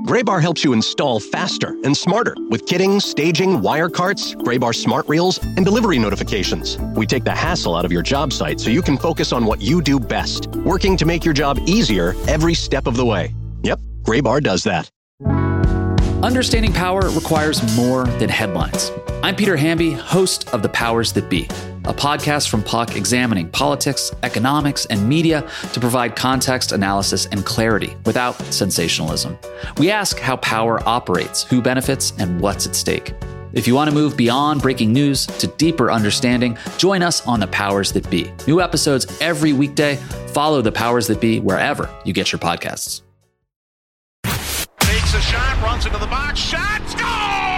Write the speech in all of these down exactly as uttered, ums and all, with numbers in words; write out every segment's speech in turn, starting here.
Graybar helps you install faster and smarter with kitting, staging, wire carts, Graybar smart reels, and delivery notifications. We take the hassle out of your job site so you can focus on what you do best, working to make your job easier every step of the way. Yep, Graybar does that. Understanding power requires more than headlines. I'm Peter Hamby, host of The Powers That Be, a podcast from Puck examining politics, economics, and media to provide context, analysis, and clarity without sensationalism. We ask how power operates, who benefits, and what's at stake. If you want to move beyond breaking news to deeper understanding, join us on The Powers That Be. New episodes every weekday. Follow The Powers That Be wherever you get your podcasts. Takes a shot, runs into the box, shot, score!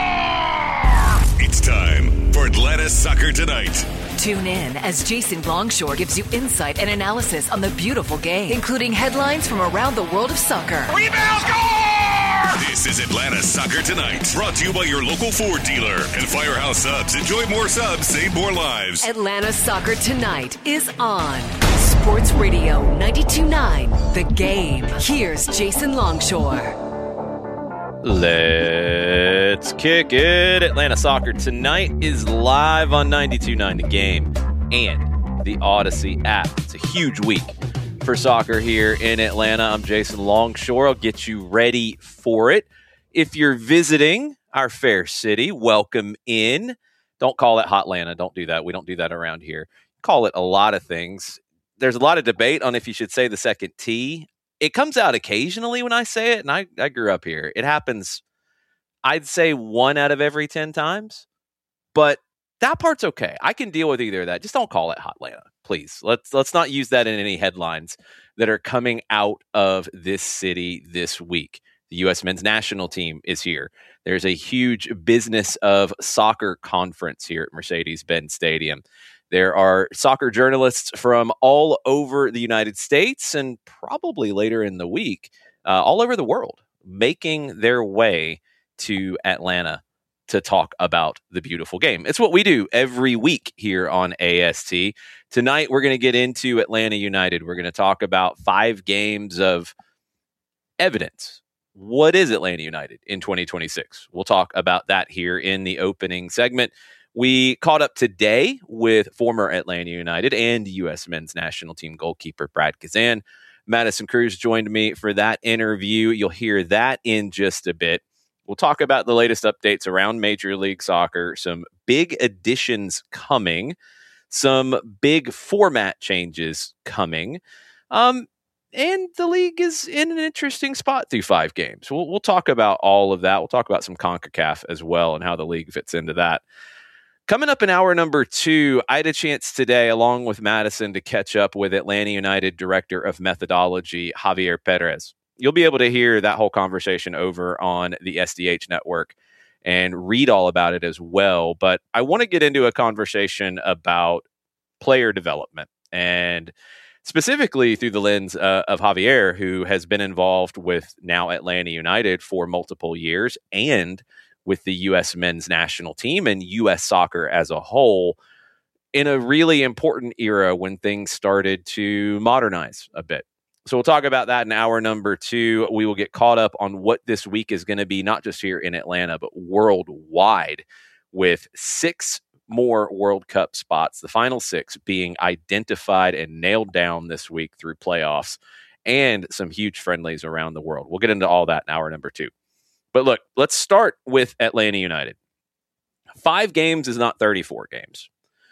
It's time for Atlanta Soccer Tonight. Tune in as Jason Longshore gives you insight and analysis on the beautiful game, including headlines from around the world of soccer. Rebound, score! This is Atlanta Soccer Tonight, brought to you by your local Ford dealer and Firehouse Subs. Enjoy more subs, save more lives. Atlanta Soccer Tonight is on Sports Radio ninety-two point nine, The Game. Here's Jason Longshore. Let's kick it. Atlanta Soccer Tonight is live on ninety-two point nine The Game and the Odyssey app. It's a huge week for soccer here in Atlanta. I'm Jason Longshore. I'll get you ready for it. If you're visiting our fair city, welcome in. Don't call it Hotlanta. Don't do that. We don't do that around here. Call it a lot of things. There's a lot of debate on if you should say the second T. It comes out occasionally when I say it, and I, I grew up here. It happens, I'd say, one out of every ten times. But that part's okay. I can deal with either of that. Just don't call it Hotlanta, please. Let's let's not use that in any headlines that are coming out of this city this week. The U S men's national team is here. There's a huge business of soccer conference here at Mercedes-Benz Stadium. There are soccer journalists from all over the United States and probably later in the week, uh, all over the world, making their way to Atlanta to talk about the beautiful game. It's what we do every week here on A S T. Tonight, we're going to get into Atlanta United. We're going to talk about five games of evidence. What is Atlanta United in twenty twenty-six? We'll talk about that here in the opening segment. We caught up today with former Atlanta United and U S men's national team goalkeeper Brad Kazan. Madison Cruz joined me for that interview. You'll hear that in just a bit. We'll talk about the latest updates around Major League Soccer, some big additions coming, some big format changes coming, um, and the league is in an interesting spot through five games. We'll, we'll talk about all of that. We'll talk about some CONCACAF as well and how the league fits into that. Coming up in hour number two, I had a chance today, along with Madison, to catch up with Atlanta United Director of Methodology, Javier Perez. You'll be able to hear that whole conversation over on the S D H network and read all about it as well. But I want to get into a conversation about player development, and specifically through the lens uh, of Javier, who has been involved with now Atlanta United for multiple years and with the U S men's national team and U S soccer as a whole in a really important era when things started to modernize a bit. So we'll talk about that in hour number two. We will get caught up on what this week is going to be, not just here in Atlanta, but worldwide, with six more World Cup spots, the final six being identified and nailed down this week through playoffs, and some huge friendlies around the world. We'll get into all that in hour number two. But look, let's start with Atlanta United. Five games is not thirty-four games.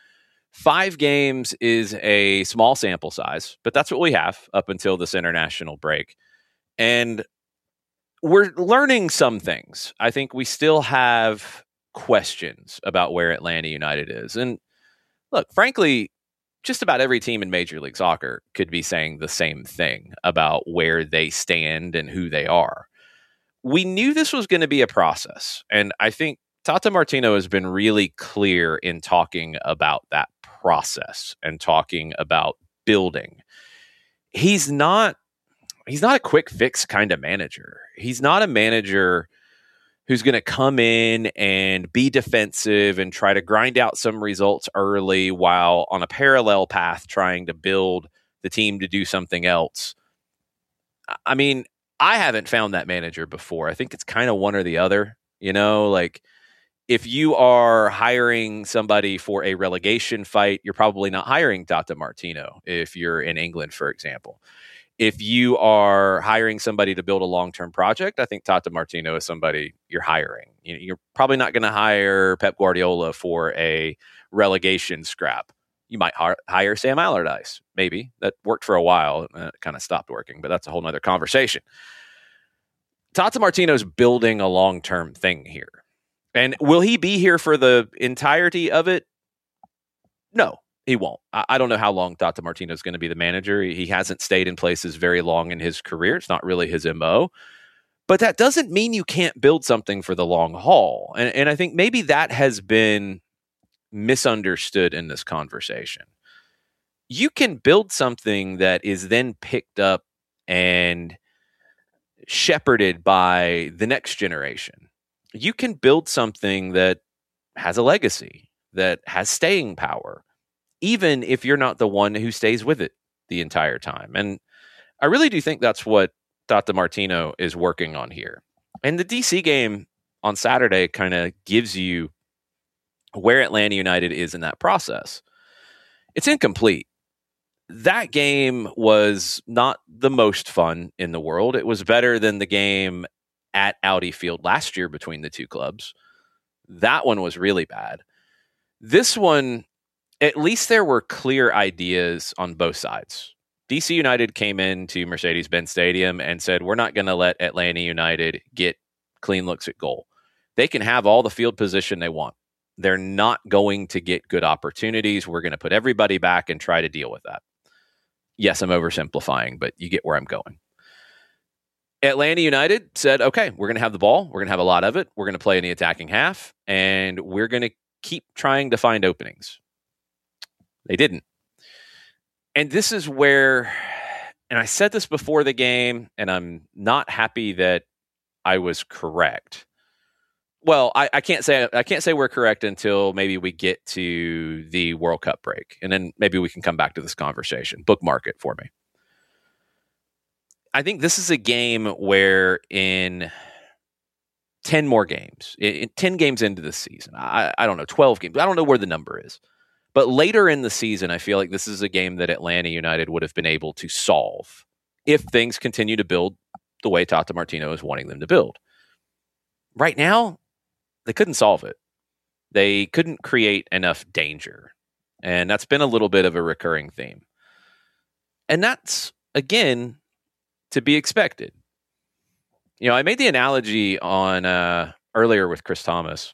Five games is a small sample size, but that's what we have up until this international break. And we're learning some things. I think we still have questions about where Atlanta United is. And look, frankly, just about every team in Major League Soccer could be saying the same thing about where they stand and who they are. We knew this was going to be a process, and I think Tata Martino has been really clear in talking about that process and talking about building. He's not he's not a quick fix kind of manager. He's not a manager who's going to come in and be defensive and try to grind out some results early while on a parallel path trying to build the team to do something else. I mean, I haven't found that manager before. I think it's kind of one or the other, you know, like if you are hiring somebody for a relegation fight, you're probably not hiring Tata Martino if you're in England, for example. If you are hiring somebody to build a long-term project, I think Tata Martino is somebody you're hiring. You know, you're probably not going to hire Pep Guardiola for a relegation scrap. You might hi- hire Sam Allardyce, maybe. That worked for a while. Uh, it kind of stopped working, but that's a whole nother conversation. Tata Martino's building a long-term thing here. And will he be here for the entirety of it? No, he won't. I, I don't know how long Tata Martino is going to be the manager. He, he hasn't stayed in places very long in his career. It's not really his M O. But that doesn't mean you can't build something for the long haul. And, and I think maybe that has been misunderstood in this conversation. You can build something that is then picked up and shepherded by the next generation. You can build something that has a legacy, that has staying power, even if you're not the one who stays with it the entire time. And I really do think that's what Tata Martino is working on here. And the D C game on Saturday kind of gives you where Atlanta United is in that process. It's incomplete. That game was not the most fun in the world. It was better than the game at Audi Field last year between the two clubs. That one was really bad. This one, at least there were clear ideas on both sides. D C United came into Mercedes-Benz Stadium and said, we're not going to let Atlanta United get clean looks at goal. They can have all the field position they want. They're not going to get good opportunities. We're going to put everybody back and try to deal with that. Yes, I'm oversimplifying, but you get where I'm going. Atlanta United said, okay, we're going to have the ball. We're going to have a lot of it. We're going to play in the attacking half, and we're going to keep trying to find openings. They didn't. And this is where, and I said this before the game, and I'm not happy that I was correct. Well, I, I can't say I can't say we're correct until maybe we get to the World Cup break, and then maybe we can come back to this conversation. Bookmark it for me. I think this is a game where in ten more games, in ten games into the season, I, I don't know, twelve games, I don't know where the number is. But later in the season, I feel like this is a game that Atlanta United would have been able to solve if things continue to build the way Tata Martino is wanting them to build. Right now, they couldn't solve it. They couldn't create enough danger. And that's been a little bit of a recurring theme. And that's, again, to be expected. You know, I made the analogy on uh, earlier with Chris Thomas.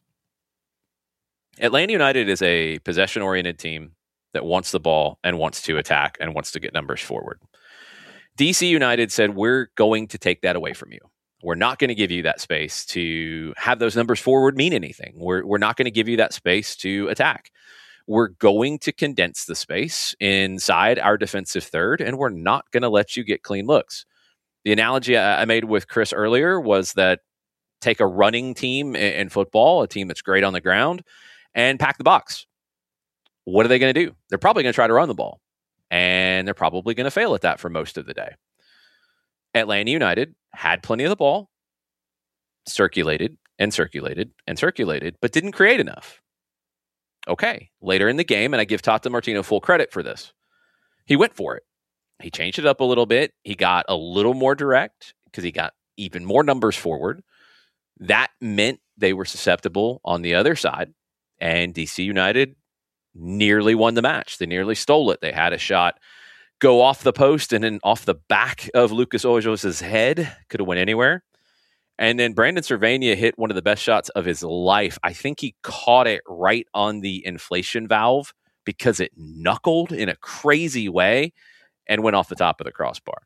Atlanta United is a possession-oriented team that wants the ball and wants to attack and wants to get numbers forward. D C United said, we're going to take that away from you. We're not going to give you that space to have those numbers forward mean anything. We're, we're not going to give you that space to attack. We're going to condense the space inside our defensive third, and we're not going to let you get clean looks. The analogy I made with Chris earlier was that take a running team in football, a team that's great on the ground, and pack the box. What are they going to do? They're probably going to try to run the ball, and they're probably going to fail at that for most of the day. Atlanta United had plenty of the ball, circulated and circulated and circulated, but didn't create enough. Okay, later in the game, and I give Tata Martino full credit for this, he went for it. He changed it up a little bit. He got a little more direct because he got even more numbers forward. That meant they were susceptible on the other side. And D C United nearly won the match. They nearly stole it. They had a shot go off the post and then off the back of Lucas Ojos' head. Could have went anywhere. And then Brandon Cervania hit one of the best shots of his life. I think he caught it right on the inflation valve because it knuckled in a crazy way and went off the top of the crossbar.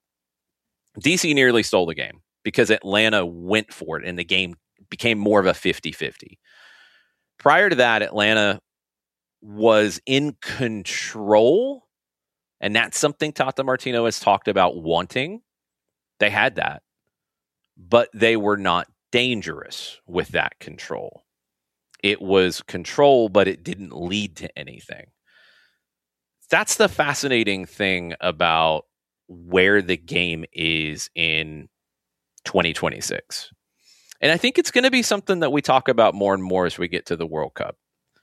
D C nearly stole the game because Atlanta went for it and the game became more of a fifty-fifty. Prior to that, Atlanta was in control, and that's something Tata Martino has talked about wanting. They had that, but they were not dangerous with that control. It was control, but it didn't lead to anything. That's the fascinating thing about where the game is in twenty twenty-six. And I think it's going to be something that we talk about more and more as we get to the World Cup.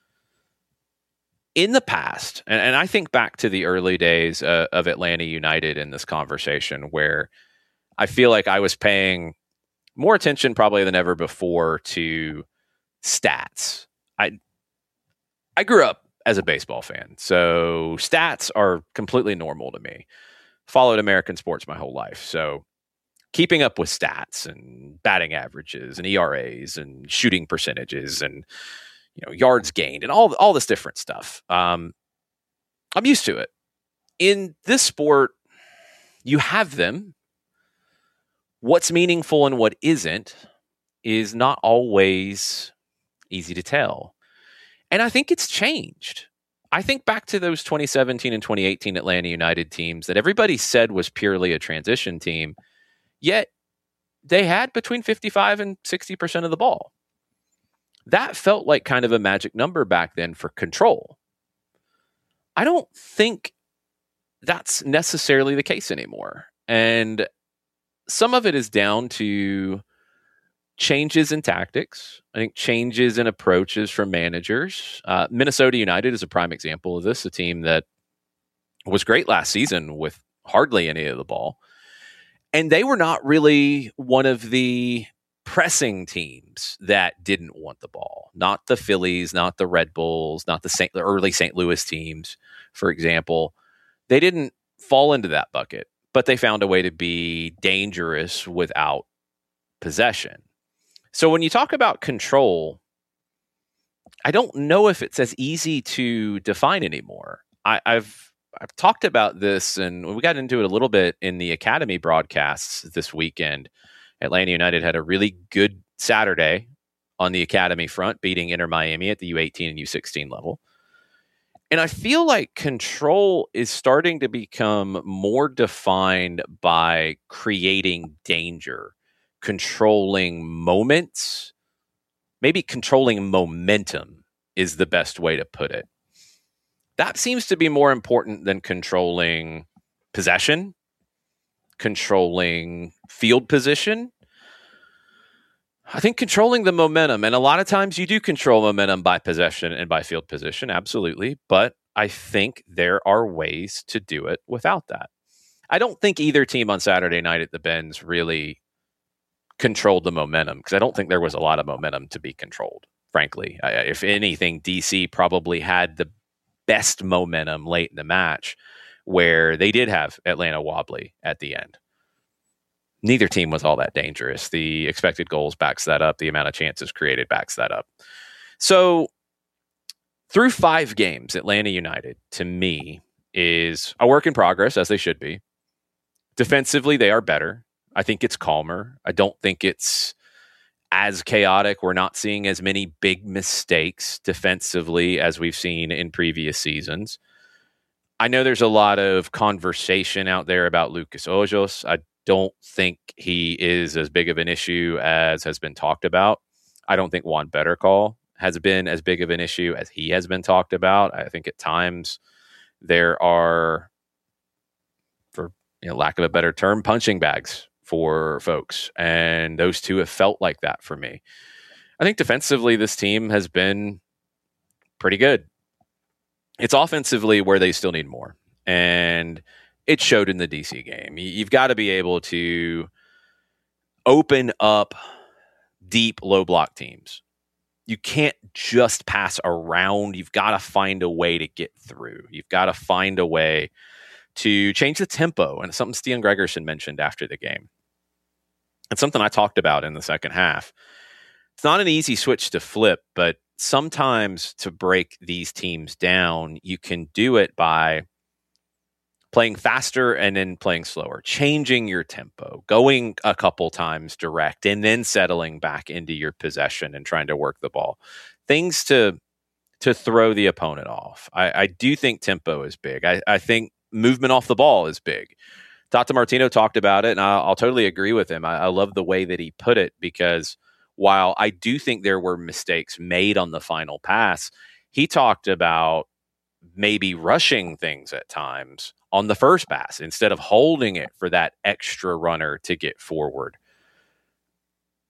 In the past, and, and I think back to the early days uh, of Atlanta United in this conversation, where I feel like I was paying more attention probably than ever before to stats. I I grew up as a baseball fan, so stats are completely normal to me. Followed American sports my whole life, so keeping up with stats and batting averages and E R As and shooting percentages and, you know, yards gained and all all this different stuff. Um, I'm used to it. In this sport, you have them. What's meaningful and what isn't is not always easy to tell. And I think it's changed. I think back to those twenty seventeen and twenty eighteen Atlanta United teams that everybody said was purely a transition team, yet they had between fifty-five and sixty percent of the ball. That felt like kind of a magic number back then for control. I don't think that's necessarily the case anymore. And some of it is down to changes in tactics. I think changes in approaches from managers. Uh, Minnesota United is a prime example of this, a team that was great last season with hardly any of the ball. And they were not really one of the pressing teams that didn't want the ball. Not the Phillies, not the Red Bulls, not the, Saint, the early Saint Louis teams, for example. They didn't fall into that bucket, but they found a way to be dangerous without possession. So when you talk about control, I don't know if it's as easy to define anymore. I, I've I've talked about this, and we got into it a little bit in the Academy broadcasts this weekend. Atlanta United had a really good Saturday on the Academy front, beating Inter Miami at the U eighteen and U sixteen level. And I feel like control is starting to become more defined by creating danger, controlling moments, maybe controlling momentum is the best way to put it. That seems to be more important than controlling possession, controlling field position. I think controlling the momentum, and a lot of times you do control momentum by possession and by field position, absolutely. But I think there are ways to do it without that. I don't think either team on Saturday night at the Benz really controlled the momentum, because I don't think there was a lot of momentum to be controlled, frankly. I, if anything, D C probably had the best momentum late in the match, where they did have Atlanta wobbly at the end. Neither team was all that dangerous. The expected goals backs that up. The amount of chances created backs that up. So through five games, Atlanta United, to me, is a work in progress, as they should be. Defensively, they are better. I think it's calmer. I don't think it's as chaotic. We're not seeing as many big mistakes defensively as we've seen in previous seasons. I know there's a lot of conversation out there about Lucas Ojos. I don't think he is as big of an issue as has been talked about. I don't think Juan Bettercall has been as big of an issue as he has been talked about. I think at times there are, for you know, lack of a better term, punching bags for folks. And those two have felt like that for me. I think defensively, this team has been pretty good. It's offensively where they still need more. And it showed in the D C game. You've got to be able to open up deep low block teams. You can't just pass around. You've got to find a way to get through. You've got to find a way to change the tempo. And it's something Stian Gregerson mentioned after the game. It's something I talked about in the second half. It's not an easy switch to flip, but sometimes to break these teams down, you can do it by playing faster and then playing slower, changing your tempo, going a couple times direct, and then settling back into your possession and trying to work the ball. Things to to throw the opponent off. I, I do think tempo is big. I, I think movement off the ball is big. Tata Martino talked about it, and I'll, I'll totally agree with him. I, I love the way that he put it, because while I do think there were mistakes made on the final pass, he talked about maybe rushing things at times on the first pass instead of holding it for that extra runner to get forward.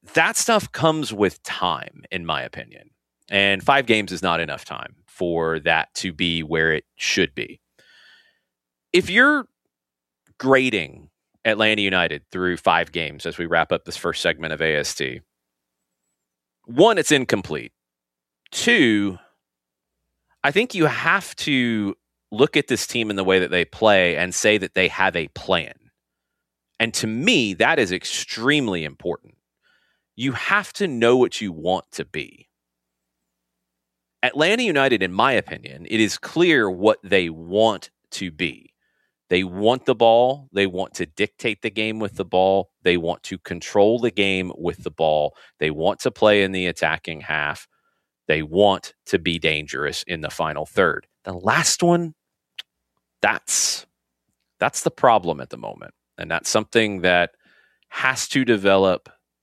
that stuff comes with time, in my opinion. And five games is not enough time for that to be where it should be. If you're grading Atlanta United through five games as we wrap up this first segment of A S T, one, it's incomplete. Two, I think you have to look at this team in the way that they play and say that they have a plan. And to me, that is extremely important. You have to know what you want to be. Atlanta United, in my opinion, it is clear what they want to be. They want the ball. They want to dictate the game with the ball. They want to control the game with the ball. They want to play in the attacking half. They want to be dangerous in the final third. The last one, that's that's the problem at the moment. And that's something that has to develop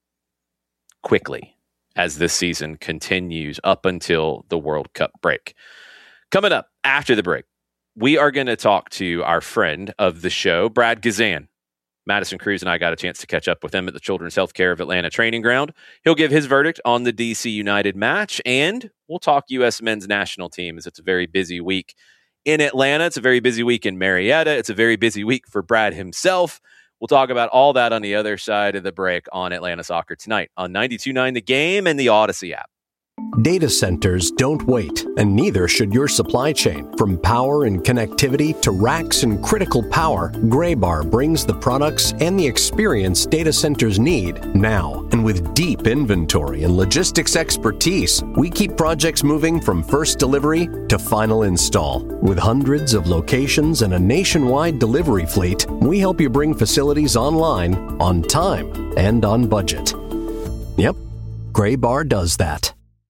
quickly as this season continues up until the World Cup break. Coming up after the break, we are going to talk to our friend of the show, Brad Guzan. Madison Cruz and I got a chance to catch up with him at the Children's Healthcare of Atlanta training ground. He'll give his verdict on the D C United match, and we'll talk U S men's national team as it's a very busy week in Atlanta. It's a very busy week in Marietta. It's a very busy week for Brad himself. We'll talk about all that on the other side of the break on Atlanta Soccer Tonight on ninety-two point nine The Game and the Odyssey app. Data centers don't wait, and neither should your supply chain. From power and connectivity to racks and critical power, Graybar brings the products and the experience data centers need now. And with deep inventory and logistics expertise, we keep projects moving from first delivery to final install. With hundreds of locations and a nationwide delivery fleet, we help you bring facilities online, on time, and on budget. Yep, Graybar does that.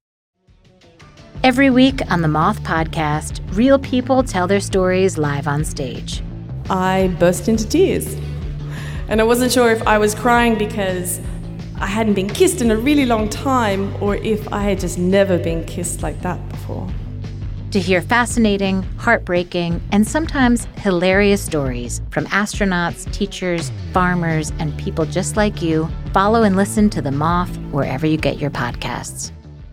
Every week on the Moth Podcast, real people tell their stories live on stage. I burst into tears. And I wasn't sure if I was crying because I hadn't been kissed in a really long time or if I had just never been kissed like that before. To hear fascinating, heartbreaking, and sometimes hilarious stories from astronauts, teachers, farmers, and people just like you, follow and listen to The Moth wherever you get your podcasts.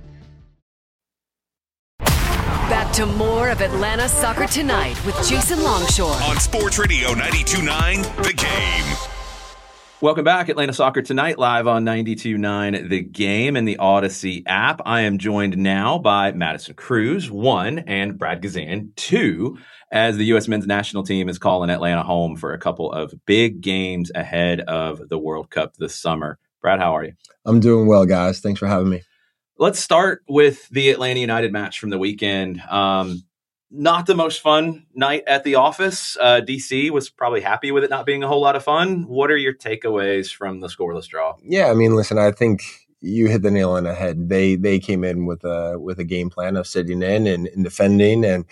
Back to more of Atlanta Soccer Tonight with Jason Longshore on Sports Radio ninety-two point nine The Game. Welcome back, Atlanta Soccer Tonight, live on ninety-two point nine The Game and the Odyssey app. I am joined now by Madison Cruz, one, and Brad Guzan, two, as the U S men's national team is calling Atlanta home for a couple of big games ahead of the World Cup this summer. Brad, how are you? I'm doing well, guys. Thanks for having me. Let's start with the Atlanta United match from the weekend. Um, not the most fun night at the office. Uh, D C was probably happy with it not being a whole lot of fun. What are your takeaways from the scoreless draw? Yeah, I mean, listen, I think you hit the nail on the head. They they came in with a with a game plan of sitting in and, and defending, and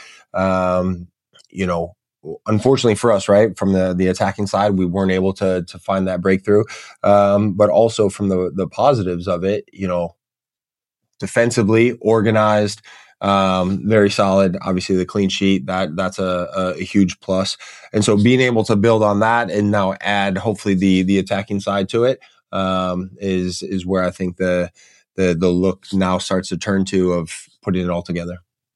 um, you know, unfortunately for us, right, from the the attacking side, we weren't able to to find that breakthrough. Um, but also from the the positives of it, you know. Defensively organized, um, very solid. Obviously, the clean sheet that that's a, a huge plus. And so, being able to build on that and now add, hopefully, the the attacking side to it um, is is where I think the the the look now starts to turn to of putting it all together.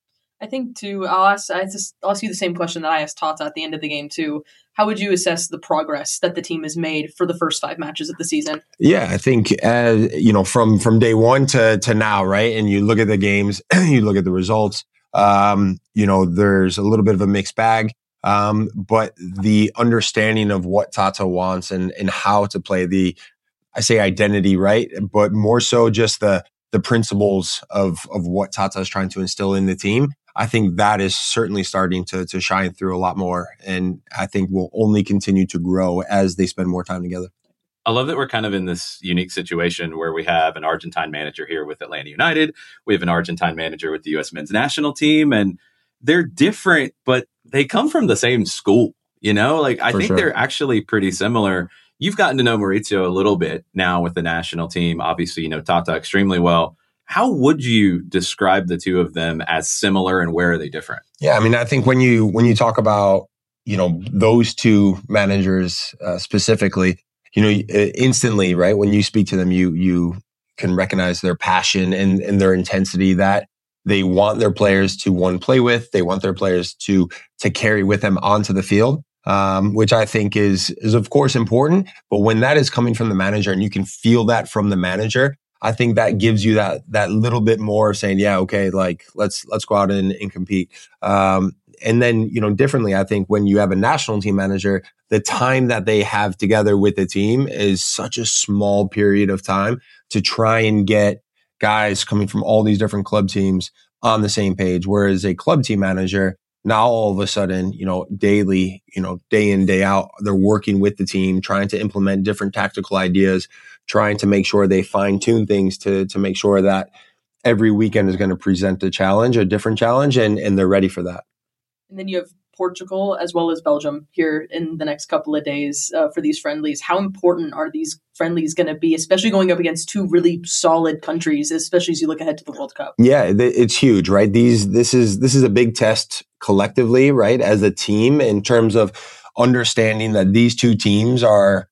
I think too. I'll ask. I just, I'll ask you the same question that I asked Tata at the end of the game too. How would you assess the progress that the team has made for the first five matches of the season? Yeah, I think as you know, from from day one to to now, right? And you look at the games, you look at the results. Um, you know, there's a little bit of a mixed bag, um, but the understanding of what Tata wants and and how to play the, I say identity, right? But more so just the the principles of of what Tata is trying to instill in the team. I think that is certainly starting to to shine through a lot more, and I think will only continue to grow as they spend more time together. I love that we're kind of in this unique situation where we have an Argentine manager here with Atlanta United. We have an Argentine manager with the U S men's national team, and they're different, but they come from the same school. You know, like I For think sure. they're actually pretty similar. You've gotten to know Mauricio a little bit now with the national team. Obviously, you know Tata extremely well. How would you describe the two of them as similar, and where are they different? Yeah, I mean, I think when you when you talk about, you know, those two managers uh, specifically, you know, instantly, right, when you speak to them, you you can recognize their passion and, and their intensity that they want their players to one play with. They want their players to to carry with them onto the field, um, which I think is is of course important. But when that is coming from the manager and you can feel that from the manager, I think that gives you that that little bit more of saying, yeah, okay, like let's let's go out and, and compete. Um, and then, you know, differently, I think when you have a national team manager, the time that they have together with the team is such a small period of time to try and get guys coming from all these different club teams on the same page. Whereas a club team manager, now all of a sudden, you know, daily, you know, day in, day out, they're working with the team, trying to implement different tactical ideas, trying to make sure they fine tune things to, to make sure that every weekend is going to present a challenge, a different challenge, and, and they're ready for that. And then you have Portugal as well as Belgium here in the next couple of days uh, for these friendlies. How important are these friendlies going to be, especially going up against two really solid countries, especially as you look ahead to the World Cup? Yeah, it's huge, right? These, this is, this is a big test collectively, right? As a team, in terms of understanding that these two teams are,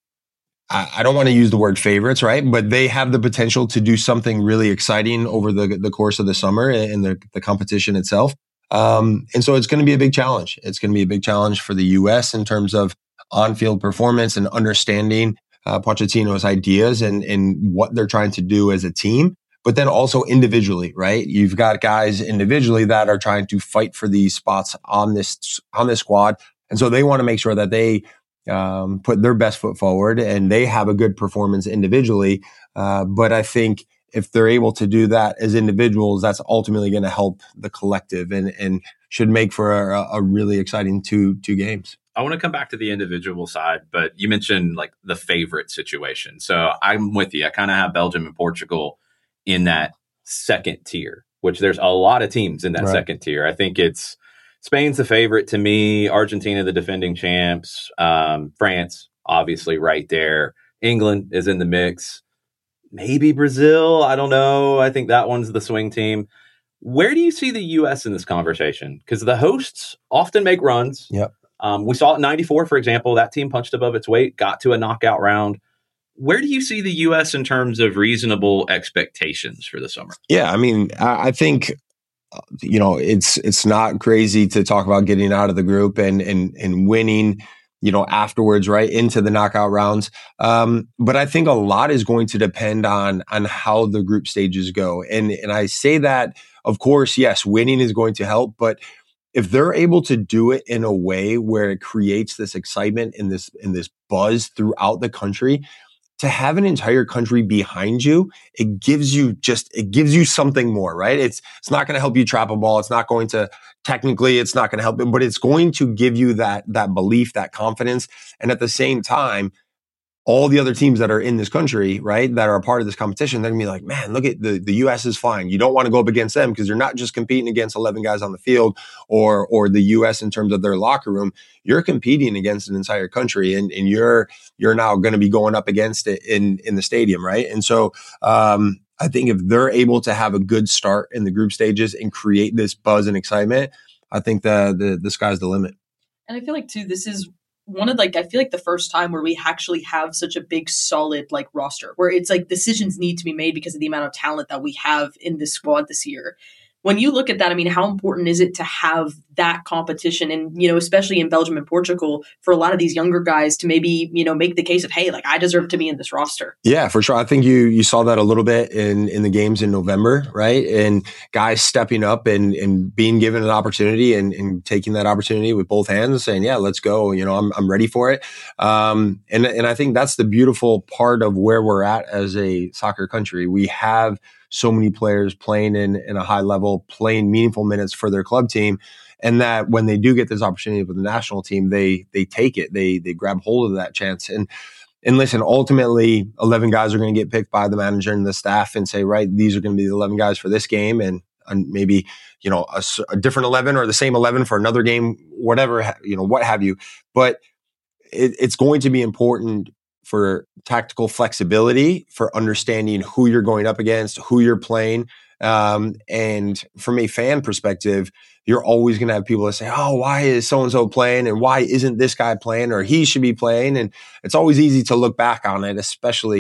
I don't want to use the word favorites, right? But they have the potential to do something really exciting over the, the course of the summer and the, the competition itself. Um, and so it's going to be a big challenge. It's going to be a big challenge for the U S in terms of on-field performance and understanding uh, Pochettino's ideas and, and what they're trying to do as a team, but then also individually, right? You've got guys individually that are trying to fight for these spots on this, on this squad. And so they want to make sure that they um, put their best foot forward and they have a good performance individually. Uh, but I think if they're able to do that as individuals, that's ultimately going to help the collective and, and should make for a, a really exciting two two games. I want to come back to the individual side, but you mentioned like the favorite situation. So I'm with you. I kind of have Belgium and Portugal in that second tier, which there's a lot of teams in that right. second tier. I think it's Spain's the favorite to me, Argentina, the defending champs, um, France, obviously right there. England is in the mix. Maybe Brazil. I don't know. I think that one's the swing team. Where do you see the U S in this conversation? Because the hosts often make runs. Yep. Um, we saw it in ninety-four, for example. That team punched above its weight, got to a knockout round. Where do you see the U S in terms of reasonable expectations for the summer? Yeah, I mean, I, I think, you know, it's it's not crazy to talk about getting out of the group and and and winning, you know, afterwards, right, into the knockout rounds. Um, but I think a lot is going to depend on on how the group stages go. And and I say that, of course, yes, winning is going to help, but if they're able to do it in a way where it creates this excitement and this and this buzz throughout the country, to have an entire country behind you, it gives you just, it gives you something more, right? It's, it's not going to help you trap a ball. It's not going to, technically, it's not going to help it, but it's going to give you that, that belief, that confidence. And at the same time, all the other teams that are in this country, right, that are a part of this competition, they're going to be like, man, look at the, the U S is flying. You don't want to go up against them because you're not just competing against eleven guys on the field or or the U S in terms of their locker room. You're competing against an entire country, and, and you're you're now going to be going up against it in, in the stadium, right? And so um, I think if they're able to have a good start in the group stages and create this buzz and excitement, I think the the, the sky's the limit. And I feel like, too, this is one of like, I feel like the first time where we actually have such a big, solid like roster where it's like decisions need to be made because of the amount of talent that we have in this squad this year. When you look at that, I mean, how important is it to have that competition? And, you know, especially in Belgium and Portugal, for a lot of these younger guys to maybe, you know, make the case of, hey, like I deserve to be in this roster. Yeah, for sure. I think you you saw that a little bit in, in the games in November, right? And guys stepping up and, and being given an opportunity and, and taking that opportunity with both hands, saying, yeah, let's go. You know, I'm I'm ready for it. Um, and, and I think that's the beautiful part of where we're at as a soccer country. We have so many players playing in, in a high level, playing meaningful minutes for their club team. And that when they do get this opportunity with the national team, they they take it. They they grab hold of that chance. And and listen, ultimately, eleven guys are going to get picked by the manager and the staff and say, right, these are going to be the eleven guys for this game. And, and maybe, you know, a, a different eleven or the same eleven for another game, whatever, you know, what have you. But it, it's going to be important for tactical flexibility, for understanding who you're going up against, who you're playing. Um, and from a fan perspective, you're always going to have people that say, oh, why is so-and-so playing? And why isn't this guy playing? Or he should be playing. And it's always easy to look back on it, especially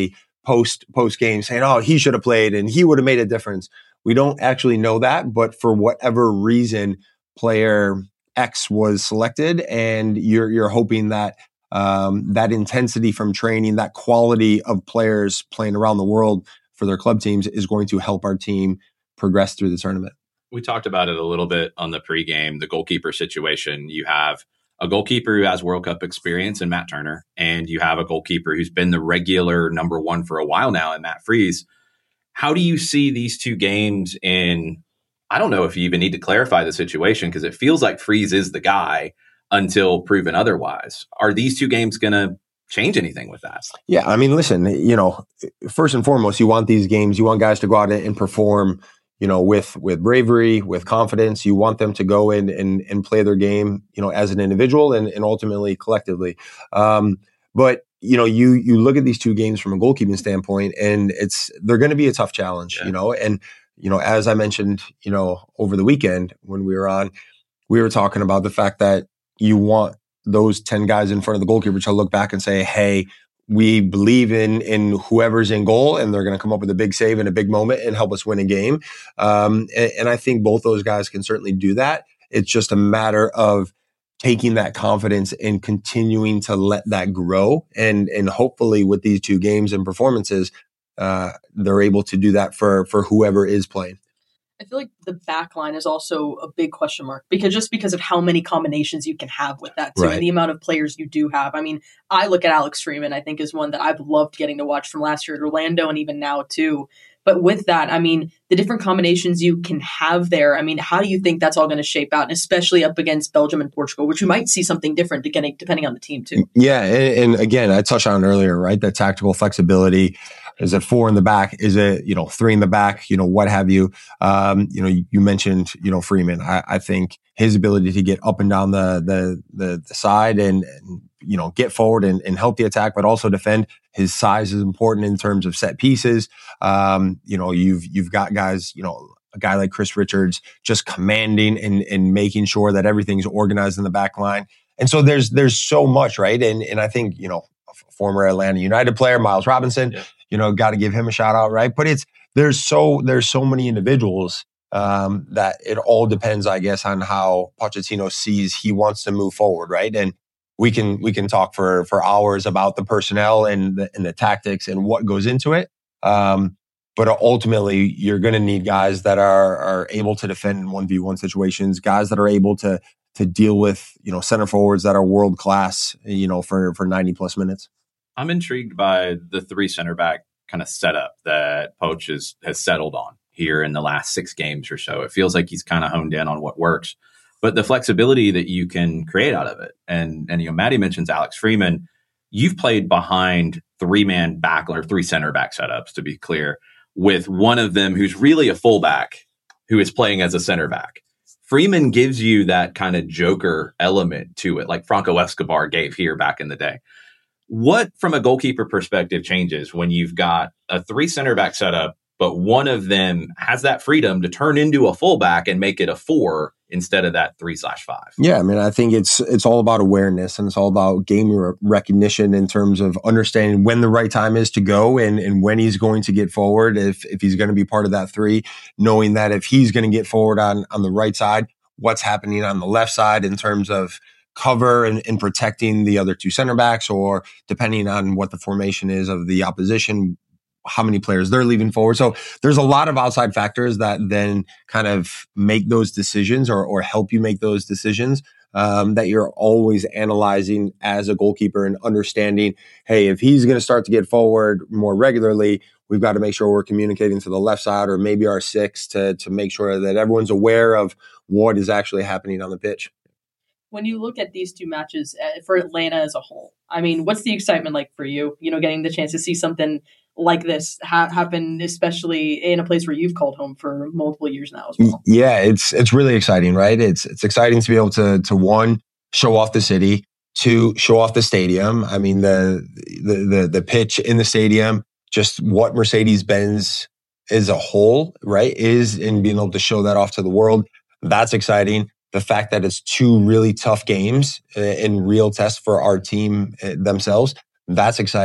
post post game saying, oh, he should have played and he would have made a difference. We don't actually know that, but for whatever reason, player X was selected, and you're you're hoping that um, that intensity from training, that quality of players playing around the world for their club teams is going to help our team progress through the tournament. We talked about it a little bit on the pregame, the goalkeeper situation. You have a goalkeeper who has World Cup experience in Matt Turner, and you have a goalkeeper who's been the regular number one for a while now in Matt Freese. How do you see these two games in, I don't know if you even need to clarify the situation because it feels like Freese is the guy until proven otherwise. Are these two games going to change anything with that? Yeah, I mean, listen, you know, first and foremost, you want these games, you want guys to go out and perform, you know, with with bravery, with confidence. You want them to go in and, and play their game, you know, as an individual and, and ultimately collectively. Um, but, you know, you you look at these two games from a goalkeeping standpoint, and it's they're going to be a tough challenge, yeah. you know, and, you know, as I mentioned, you know, over the weekend when we were on, we were talking about the fact that you want those ten guys in front of the goalkeeper to look back and say, hey, we believe in in whoever's in goal, and they're going to come up with a big save in a big moment and help us win a game. Um, and, and I think both those guys can certainly do that. It's just a matter of taking that confidence and continuing to let that grow. And and hopefully with these two games and performances, uh, they're able to do that for for whoever is playing. I feel like the back line is also a big question mark because just because of how many combinations you can have with that too, right. and the amount of players you do have. I mean, I look at Alex Freeman, I think is one that I've loved getting to watch from last year at Orlando and even now too. But with that, I mean, the different combinations you can have there, I mean, how do you think that's all going to shape out, and especially up against Belgium and Portugal, which we might see something different depending, depending on the team too? Yeah, and, and again, I touched on it earlier, right? That tactical flexibility. Is it four in the back? Is it, you know, three in the back? You know, what have you? Um, you know, you, you mentioned, you know, Freeman. I, I think his ability to get up and down the the the, the side and, and you know get forward and, and help the attack, but also defend. His size is important in terms of set pieces. Um, you know, you've you've got guys, you know, a guy like Chris Richards just commanding and and making sure that everything's organized in the back line. And so there's there's so much, right? And and I think, you know, a former Atlanta United player, Miles Robinson. Yeah. You know, got to give him a shout out, right? But it's there's so there's so many individuals um, that it all depends, I guess, on how Pochettino sees he wants to move forward, right? And we can we can talk for for hours about the personnel and the, and the tactics and what goes into it. Um, but ultimately, you're going to need guys that are are able to defend in one v one situations, guys that are able to to deal with, you know, center forwards that are world class, you know, for for ninety plus minutes. I'm intrigued by the three center back kind of setup that Poch has, has settled on here in the last six games or so. It feels like he's kind of honed in on what works, but the flexibility that you can create out of it. And, and you know, Maddie mentions Alex Freeman. You've played behind three man back or three center back setups, to be clear, with one of them who's really a fullback who is playing as a center back. Freeman gives you that kind of joker element to it, like Franco Escobar gave here back in the day. What, from a goalkeeper perspective, changes when you've got a three center back setup, but one of them has that freedom to turn into a fullback and make it a four instead of that three slash five? Yeah, I mean, I think it's it's all about awareness, and it's all about game re- recognition in terms of understanding when the right time is to go and, and when he's going to get forward. If if he's going to be part of that three, knowing that if he's going to get forward on on the right side, what's happening on the left side in terms of cover and, and protecting the other two center backs, or depending on what the formation is of the opposition, how many players they're leaving forward. So there's a lot of outside factors that then kind of make those decisions or, or help you make those decisions um, that you're always analyzing as a goalkeeper and understanding, hey, if he's going to start to get forward more regularly, we've got to make sure we're communicating to the left side or maybe our six to, to make sure that everyone's aware of what is actually happening on the pitch. When you look at these two matches uh, for Atlanta as a whole, I mean, what's the excitement like for you? You know, getting the chance to see something like this ha- happen, especially in a place where you've called home for multiple years now as well. Yeah, it's it's really exciting, right? It's it's exciting to be able to to one, show off the city, two, show off the stadium. I mean, the the the, the pitch in the stadium, just what Mercedes-Benz as a whole, right, is, and being able to show that off to the world. That's exciting. The fact that it's two really tough games in real tests for our team themselves, that's exciting.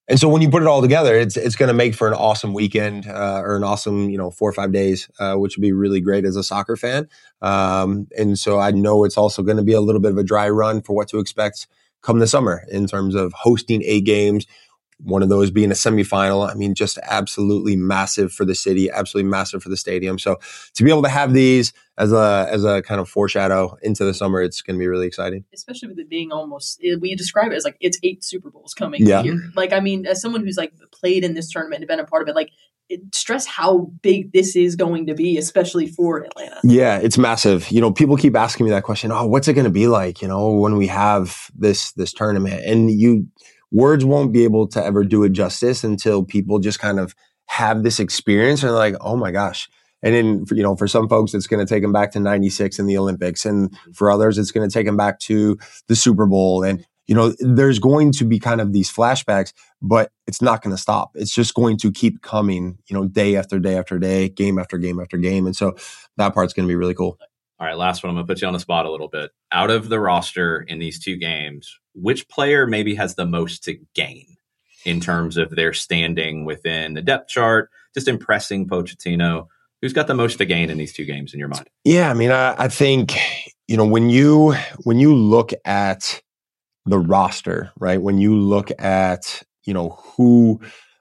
And so when you put it all together, it's it's going to make for an awesome weekend uh, or an awesome, you know, four or five days, uh, which would be really great as a soccer fan. Um, and so I know it's also going to be a little bit of a dry run for what to expect come the summer in terms of hosting eight games. One of those being a semifinal. I mean, just absolutely massive for the city, absolutely massive for the stadium. So to be able to have these as a as a kind of foreshadow into the summer, it's going to be really exciting. Especially with it being almost, we describe it as like it's eight Super Bowls coming yeah. here. Like, I mean, as someone who's like played in this tournament and been a part of it, like it, stress how big this is going to be, especially for Atlanta. Yeah, it's massive. You know, people keep asking me that question. Oh, what's it going to be like, you know, when we have this this tournament? And you... words won't be able to ever do it justice until people just kind of have this experience and they're like, oh my gosh. And then, you know, for some folks, it's going to take them back to ninety-six in the Olympics. And for others, it's going to take them back to the Super Bowl. And, you know, there's going to be kind of these flashbacks, but it's not going to stop. It's just going to keep coming, you know, day after day after day, game after game after game. And so that part's going to be really cool. All right, last one. I'm going to put you on the spot a little bit. Out of the roster in these two games, which player maybe has the most to gain in terms of their standing within the depth chart, just impressing Pochettino? Who's got the most to gain in these two games in your mind? Yeah, I mean, I, I think, you know, when you when you look at the roster, right, when you look at, you know, who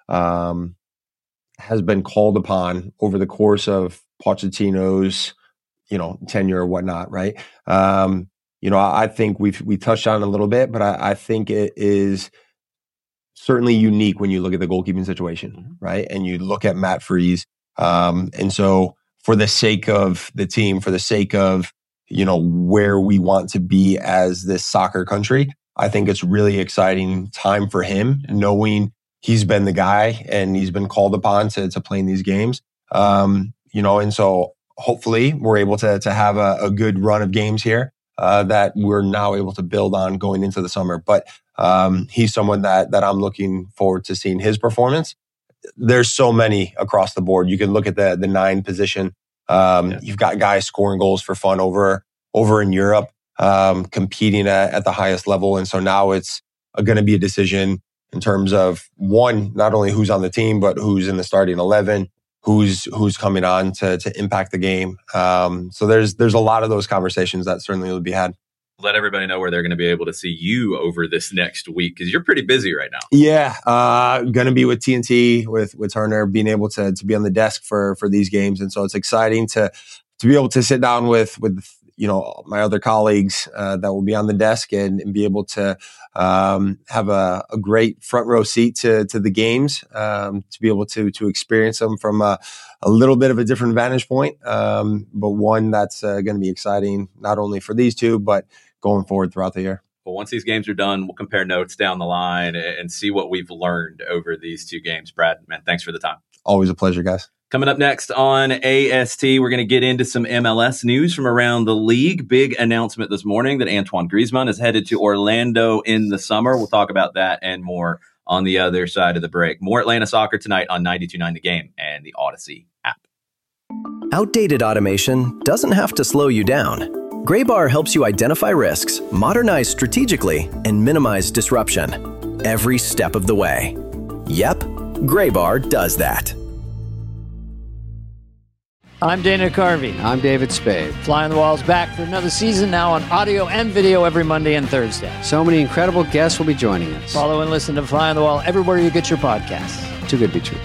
um, has been called upon over the course of Pochettino's, you know, tenure or whatnot, right? Um, you know, I, I think we've we touched on it a little bit, but I, I think it is certainly unique when you look at the goalkeeping situation, mm-hmm. right? And you look at Matt Freese. Um, and so for the sake of the team, for the sake of, you know, where we want to be as this soccer country, I think it's really exciting time for him, knowing he's been the guy and he's been called upon to, to play in these games. Um, you know, and so hopefully we're able to to have a, a good run of games here uh, that we're now able to build on going into the summer. But um, he's someone that that I'm looking forward to seeing his performance. There's so many across the board. You can look at the the nine position. Um, yeah. You've got guys scoring goals for fun over over in Europe, um, competing at, at the highest level. And so now it's going to be a decision in terms of, one, not only who's on the team, but who's in the starting eleven. Who's who's coming on to to impact the game? Um, so there's there's a lot of those conversations that certainly will be had. Let everybody know where they're going to be able to see you over this next week because you're pretty busy right now. Yeah, uh, going to be with T N T with with Turner, being able to to be on the desk for for these games, and so it's exciting to to be able to sit down with with you know my other colleagues uh, that will be on the desk and, and be able to um, have a, a great front row seat to to the games, um, to be able to to experience them from a, a little bit of a different vantage point, um, but one that's uh, going to be exciting not only for these two but going forward throughout the year. Well, once these games are done, we'll compare notes down the line and see what we've learned over these two games. Brad, man, thanks for the time. Always a pleasure, guys. Coming up next on A S T, we're going to get into some M L S news from around the league. Big announcement this morning that Antoine Griezmann is headed to Orlando in the summer. We'll talk about that and more on the other side of the break. More Atlanta soccer tonight on ninety-two point nine The Game and the Odyssey app. Outdated automation doesn't have to slow you down. Graybar helps you identify risks, modernize strategically, and minimize disruption every step of the way. Yep, Graybar does that. I'm Dana Carvey. I'm David Spade. Fly on the Wall's back for another season now on audio and video every Monday and Thursday. So many incredible guests will be joining us. Follow and listen to Fly on the Wall everywhere you get your podcasts. Too good to be true.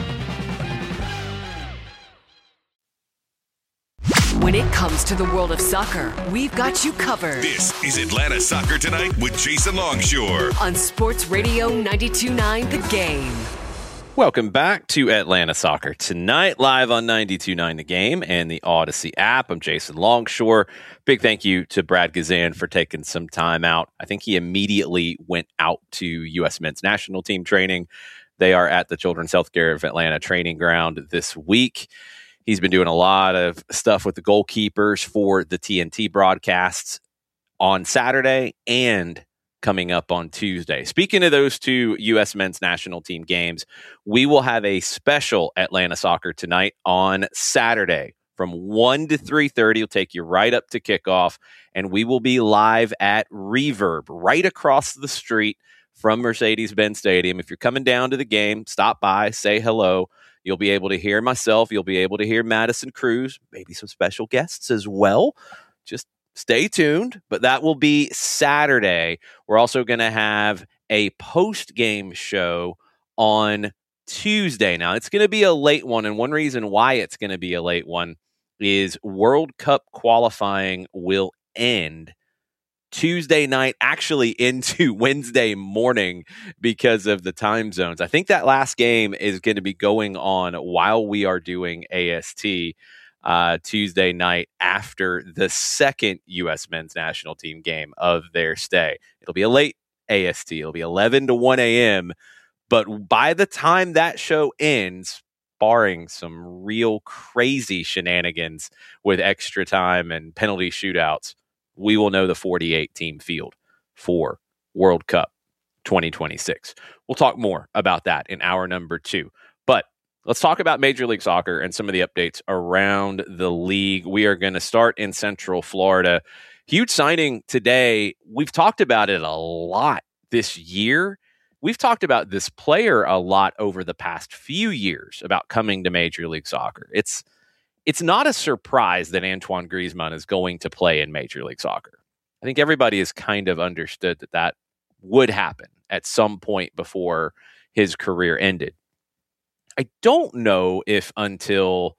When it comes to the world of soccer, we've got you covered. This is Atlanta Soccer Tonight with Jason Longshore on Sports Radio ninety-two point nine The Game. Welcome back to Atlanta Soccer Tonight, live on ninety-two point nine The Game and the Odyssey app. I'm Jason Longshore. Big thank you to Brad Gazan for taking some time out. I think he immediately went out to U S men's national team training. They are at the Children's Healthcare of Atlanta training ground this week. He's been doing a lot of stuff with the goalkeepers for the T N T broadcasts on Saturday and coming up on Tuesday. Speaking of those two U S men's national team games, we will have a special Atlanta Soccer Tonight on Saturday from one to three thirty. We'll take you right up to kickoff, and we will be live at Reverb right across the street from Mercedes-Benz Stadium. If you're coming down to the game, stop by, say hello. You'll be able to hear myself. You'll be able to hear Madison Cruz, maybe some special guests as well. Just stay tuned. But that will be Saturday. We're also going to have a post-game show on Tuesday. Now, it's going to be a late one, and one reason why it's going to be a late one is World Cup qualifying will end Tuesday night, actually into Wednesday morning because of the time zones. I think that last game is going to be going on while we are doing A S T uh, Tuesday night after the second U S men's national team game of their stay. It'll be a late A S T. It'll be eleven to one a.m., but by the time that show ends, barring some real crazy shenanigans with extra time and penalty shootouts, we will know the forty-eight team field for World Cup twenty twenty-six. We'll talk more about that in hour number two. But let's talk about Major League Soccer and some of the updates around the league. We are going to start in Central Florida. Huge signing today. We've talked about it a lot this year. We've talked about this player a lot over the past few years about coming to Major League Soccer. It's It's not a surprise that Antoine Griezmann is going to play in Major League Soccer. I think everybody has kind of understood that that would happen at some point before his career ended. I don't know if until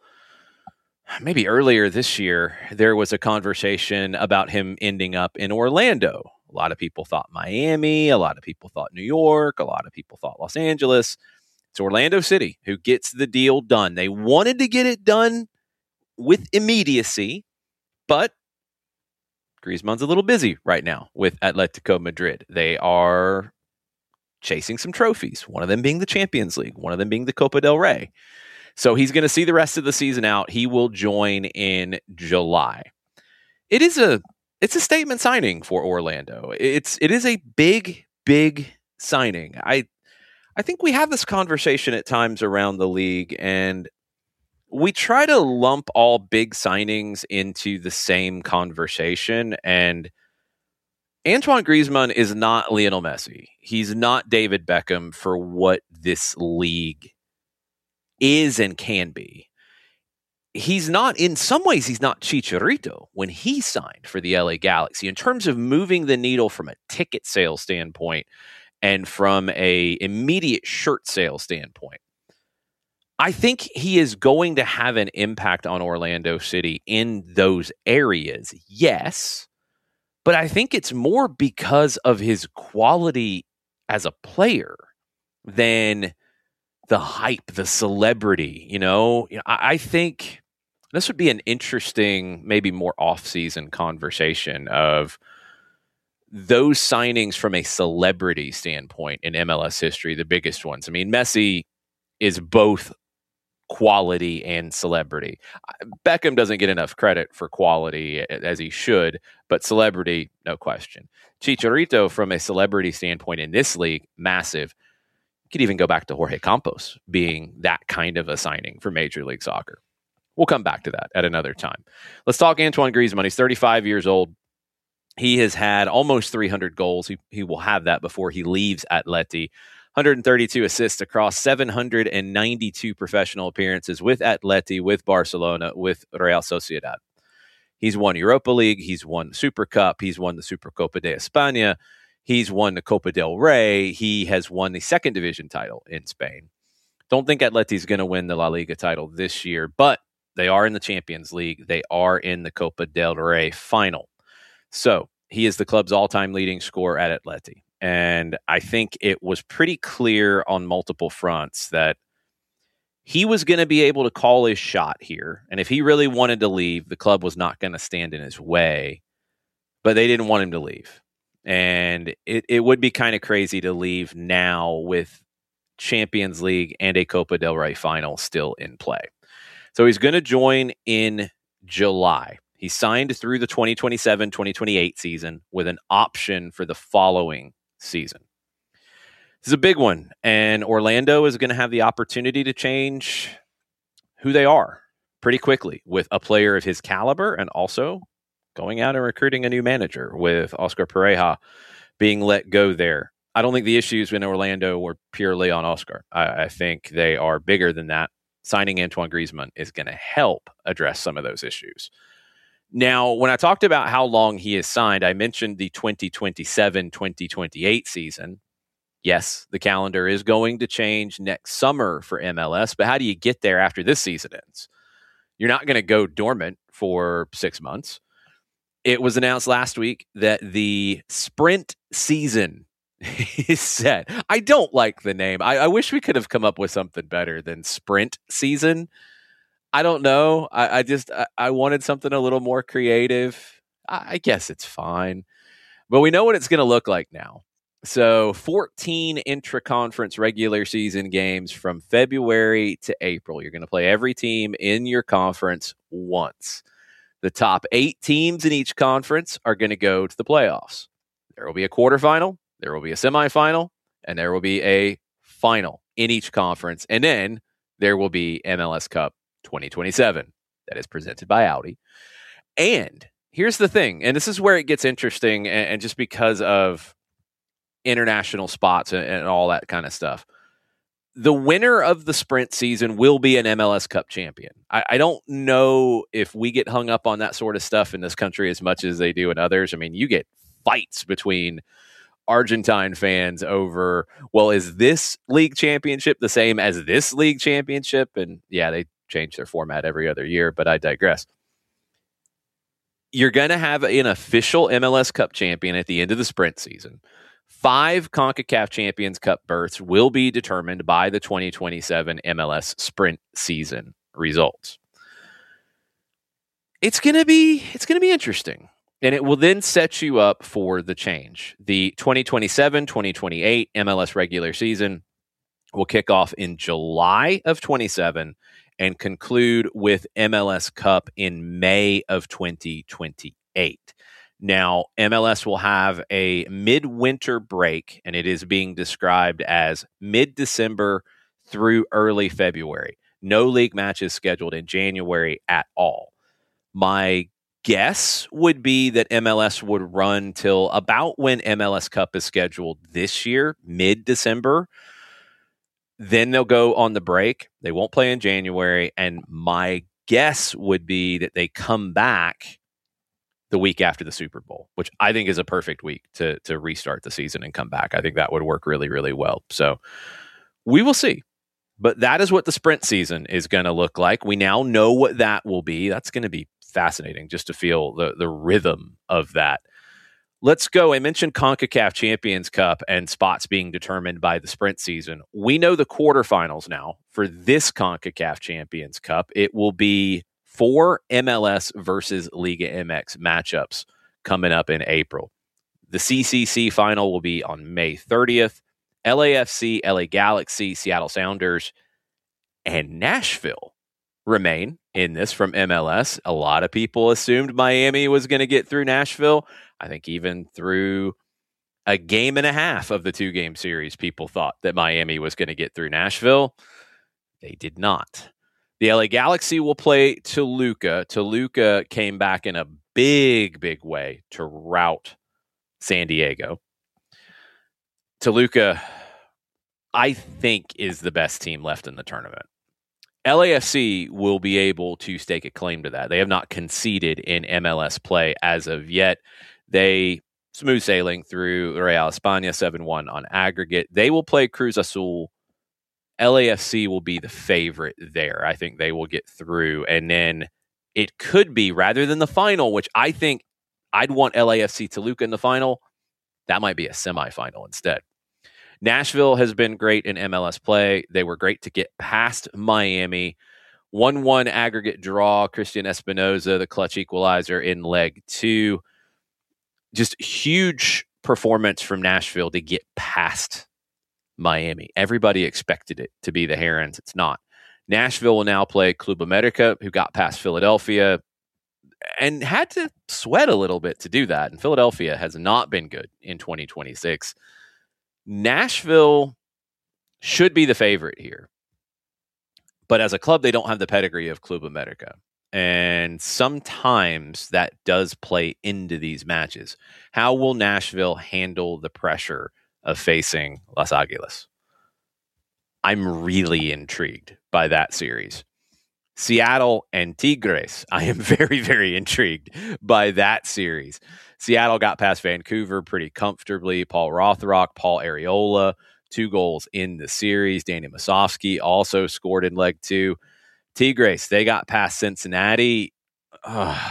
maybe earlier this year, there was a conversation about him ending up in Orlando. A lot of people thought Miami. A lot of people thought New York. A lot of people thought Los Angeles. It's Orlando City who gets the deal done. They wanted to get it done with immediacy, but Griezmann's a little busy right now with Atletico Madrid. They are chasing some trophies, one of them being the Champions League, one of them being the Copa del Rey. So he's going to see the rest of the season out. He will join in July. It is a it's a statement signing for Orlando. It's it is a big, big signing. I I think we have this conversation at times around the league, and we try to lump all big signings into the same conversation, and Antoine Griezmann is not Lionel Messi. He's not David Beckham for what this league is and can be. He's not, in some ways, he's not Chicharito when he signed for the L A Galaxy in terms of moving the needle from a ticket sales standpoint and from a immediate shirt sale standpoint. I think he is going to have an impact on Orlando City in those areas, yes, but I think it's more because of his quality as a player than the hype, the celebrity. You know, I, I think this would be an interesting, maybe more off-season conversation of those signings from a celebrity standpoint in M L S history, the biggest ones. I mean, Messi is both quality and celebrity. Beckham doesn't get enough credit for quality as he should, but celebrity, no question. Chicharito, from a celebrity standpoint in this league, massive. You could even go back to Jorge Campos being that kind of a signing for Major League Soccer. We'll come back to that at another time. Let's talk Antoine Griezmann. He's thirty-five years old. He has had almost three hundred goals. He, he will have that before he leaves Atleti. one hundred thirty-two assists across seven hundred ninety-two professional appearances with Atleti, with Barcelona, with Real Sociedad. He's won Europa League. He's won the Super Cup. He's won the Supercopa de España. He's won the Copa del Rey. He has won the second division title in Spain. Don't think Atleti's going to win the La Liga title this year, but they are in the Champions League. They are in the Copa del Rey final. So he is the club's all-time leading scorer at Atleti. And I think it was pretty clear on multiple fronts that he was going to be able to call his shot here. And if he really wanted to leave, the club was not going to stand in his way. But they didn't want him to leave. And it, it would be kind of crazy to leave now with Champions League and a Copa del Rey final still in play. So he's going to join in July. He signed through the twenty twenty-seven twenty twenty-eight season with an option for the following season. This is a big one, and Orlando is going to have the opportunity to change who they are pretty quickly with a player of his caliber, and also going out and recruiting a new manager with Oscar Pareja being let go there. I don't think the issues in Orlando were purely on Oscar. I, I think they are bigger than that. Signing Antoine Griezmann is going to help address some of those issues. Now, when I talked about how long he is signed, I mentioned the twenty twenty-seven twenty twenty-eight season. Yes, the calendar is going to change next summer for M L S, but how do you get there after this season ends? You're not going to go dormant for six months. It was announced last week that the sprint season is set. I don't like the name. I, I wish we could have come up with something better than sprint season. I don't know. I, I just, I, I wanted something a little more creative. I, I guess it's fine. But we know what it's going to look like now. So fourteen intra-conference regular season games from February to April. You're going to play every team in your conference once. The top eight teams in each conference are going to go to the playoffs. There will be a quarterfinal, there will be a semifinal, and there will be a final in each conference. And then there will be M L S Cup twenty twenty-seven that is presented by Audi. And here's the thing, and this is where it gets interesting, and, and just because of international spots and, and all that kind of stuff. The winner of the sprint season will be an M L S Cup champion. I, I don't know if we get hung up on that sort of stuff in this country as much as they do in others. I mean, you get fights between Argentine fans over, well, is this league championship the same as this league championship? And yeah, they change their format every other year, but I digress. You're going to have an official M L S Cup champion at the end of the sprint season. Five CONCACAF Champions Cup berths will be determined by the twenty twenty-seven M L S sprint season results. It's going to be it's going to be interesting, and it will then set you up for the change. The twenty twenty-seven twenty twenty-eight M L S regular season will kick off in July of twenty-seven and conclude with M L S Cup in May of twenty twenty-eight. Now, M L S will have a midwinter break, and it is being described as mid-December through early February. No league matches scheduled in January at all. My guess would be that M L S would run till about when M L S Cup is scheduled this year, mid-December. Then they'll go on the break. They won't play in January, and my guess would be that they come back the week after the Super Bowl, which I think is a perfect week to to restart the season and come back. I think that would work really, really well. So we will see. But that is what the sprint season is going to look like. We now know what that will be. That's going to be fascinating just to feel the, the rhythm of that. Let's go. I mentioned CONCACAF Champions Cup and spots being determined by the sprint season. We know the quarterfinals now for this CONCACAF Champions Cup. It will be four M L S versus Liga M X matchups coming up in April. The C C C final will be on May thirtieth. L A F C, L A Galaxy, Seattle Sounders, and Nashville remain in this from M L S. A lot of people assumed Miami was going to get through Nashville. I think even through a game and a half of the two-game series, people thought that Miami was going to get through Nashville. They did not. The L A Galaxy will play Toluca. Toluca came back in a big, big way to rout San Diego. Toluca, I think, is the best team left in the tournament. L A F C will be able to stake a claim to that. They have not conceded in M L S play as of yet. They smooth sailing through Real España seven one on aggregate. They will play Cruz Azul. L A F C will be the favorite there. I think they will get through. And then it could be, rather than the final, which I think I'd want L A F C Toluca in the final, that might be a semifinal instead. Nashville has been great in M L S play. They were great to get past Miami. one one aggregate draw. Christian Espinoza, the clutch equalizer in leg two. Just huge performance from Nashville to get past Miami. Everybody expected it to be the Herons. It's not. Nashville will now play Club America, who got past Philadelphia and had to sweat a little bit to do that. And Philadelphia has not been good in twenty twenty-six. Nashville should be the favorite here. But as a club, they don't have the pedigree of Club America. And sometimes that does play into these matches. How will Nashville handle the pressure of facing Las Águilas. I'm really intrigued by that series. Seattle and Tigres. I am very, very intrigued by that series. Seattle got past Vancouver pretty comfortably. Paul Rothrock, Paul Arriola, two goals in the series. Danny Musovski also scored in leg two. Tigres, they got past Cincinnati. Ugh.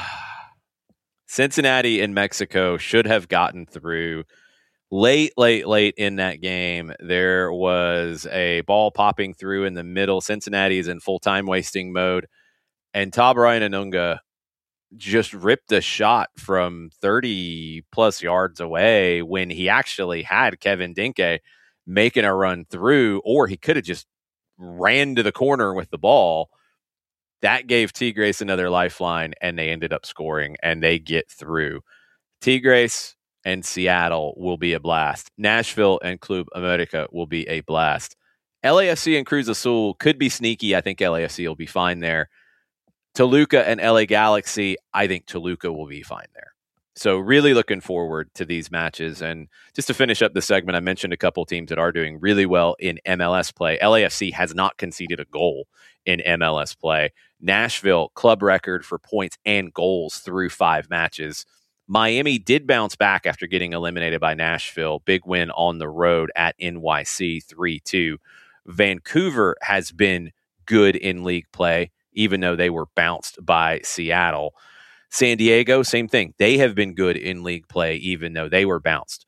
Cincinnati and Mexico should have gotten through. Late, late, late in that game, there was a ball popping through in the middle. Cincinnati is in full time wasting mode. And Tabarine Anunga just ripped a shot from thirty plus yards away when he actually had Kevin Dinke making a run through, or he could have just ran to the corner with the ball. That gave Tigres another lifeline, and they ended up scoring, and they get through. Tigres and Seattle will be a blast. Nashville and Club America will be a blast. L A F C and Cruz Azul could be sneaky. I think L A F C will be fine there. Toluca and L A Galaxy, I think Toluca will be fine there. So really looking forward to these matches. And just to finish up the segment, I mentioned a couple teams that are doing really well in M L S play. L A F C has not conceded a goal in M L S play. Nashville, club record for points and goals through five matches. Miami did bounce back after getting eliminated by Nashville. Big win on the road at N Y C three two. Vancouver has been good in league play, even though they were bounced by Seattle. San Diego, same thing. They have been good in league play, even though they were bounced.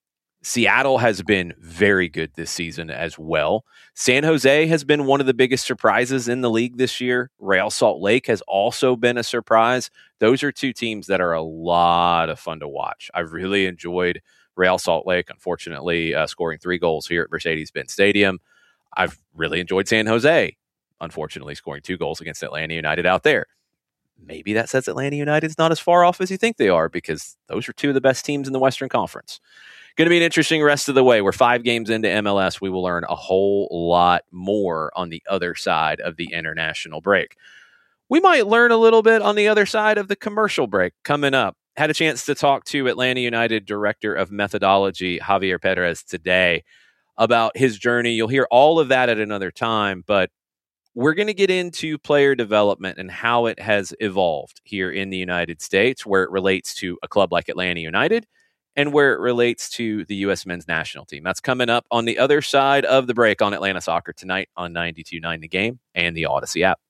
Seattle has been very good this season as well. San Jose has been one of the biggest surprises in the league this year. Real Salt Lake has also been a surprise. Those are two teams that are a lot of fun to watch. I've really enjoyed Real Salt Lake, unfortunately, uh, scoring three goals here at Mercedes-Benz Stadium. I've really enjoyed San Jose, unfortunately, scoring two goals against Atlanta United out there. Maybe that says Atlanta United's not as far off as you think they are, because those are two of the best teams in the Western Conference. Going to be an interesting rest of the way. We're five games into M L S. We will learn a whole lot more on the other side of the international break. We might learn a little bit on the other side of the commercial break coming up. Had a chance to talk to Atlanta United Director of Methodology, Javier Perez, today about his journey. You'll hear all of that at another time, but we're going to get into player development and how it has evolved here in the United States, where it relates to a club like Atlanta United and where it relates to the U S men's national team. That's coming up on the other side of the break on Atlanta Soccer Tonight on ninety-two point nine The Game and the Odyssey app.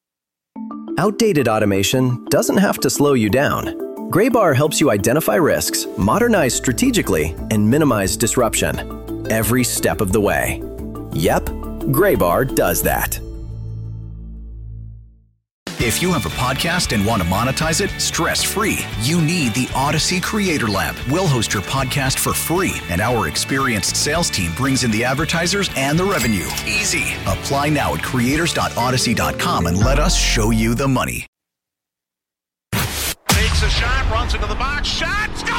Outdated automation doesn't have to slow you down. Graybar helps you identify risks, modernize strategically, and minimize disruption every step of the way. Yep, Graybar does that. If you have a podcast and want to monetize it stress-free, you need the Odyssey Creator Lab. We'll host your podcast for free, and our experienced sales team brings in the advertisers and the revenue. Easy. Apply now at creators dot odyssey dot com and let us show you the money. Takes a shot, runs into the box, shot, score!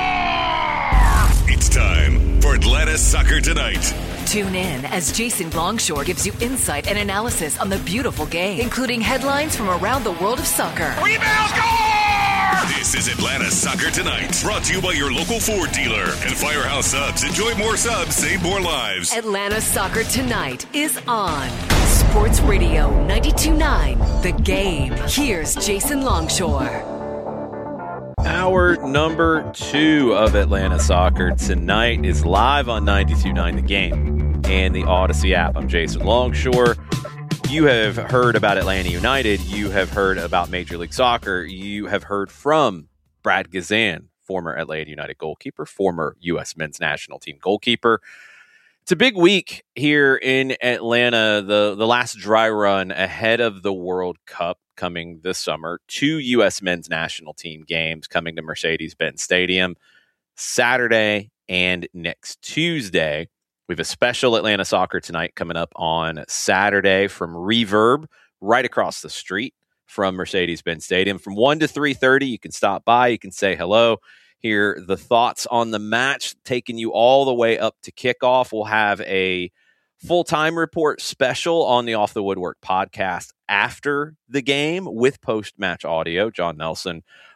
It's time for Atlanta Soccer Tonight. Tune in as Jason Longshore gives you insight and analysis on the beautiful game, including headlines from around the world of soccer. Rebound, score! This is Atlanta Soccer Tonight, brought to you by your local Ford dealer and Firehouse Subs. Enjoy more subs, save more lives. Atlanta Soccer Tonight is on Sports Radio ninety-two point nine The Game. Here's Jason Longshore. Hour number two of Atlanta Soccer Tonight is live on ninety-two point nine The Game and the Odyssey app. I'm Jason Longshore. You have heard about Atlanta United. You have heard about Major League Soccer. You have heard from Brad Guzan, former Atlanta United goalkeeper, former U S men's national team goalkeeper. It's a big week here in Atlanta, the, the last dry run ahead of the World Cup coming this summer. Two U S men's national team games coming to Mercedes-Benz Stadium Saturday and next Tuesday. We have a special Atlanta Soccer Tonight coming up on Saturday from Reverb, right across the street from Mercedes-Benz Stadium. From one to three thirty, you can stop by, you can say hello, hear the thoughts on the match, taking you all the way up to kickoff. We'll have a full-time report special on the Off the Woodwork podcast after the game with post-match audio. John Nelson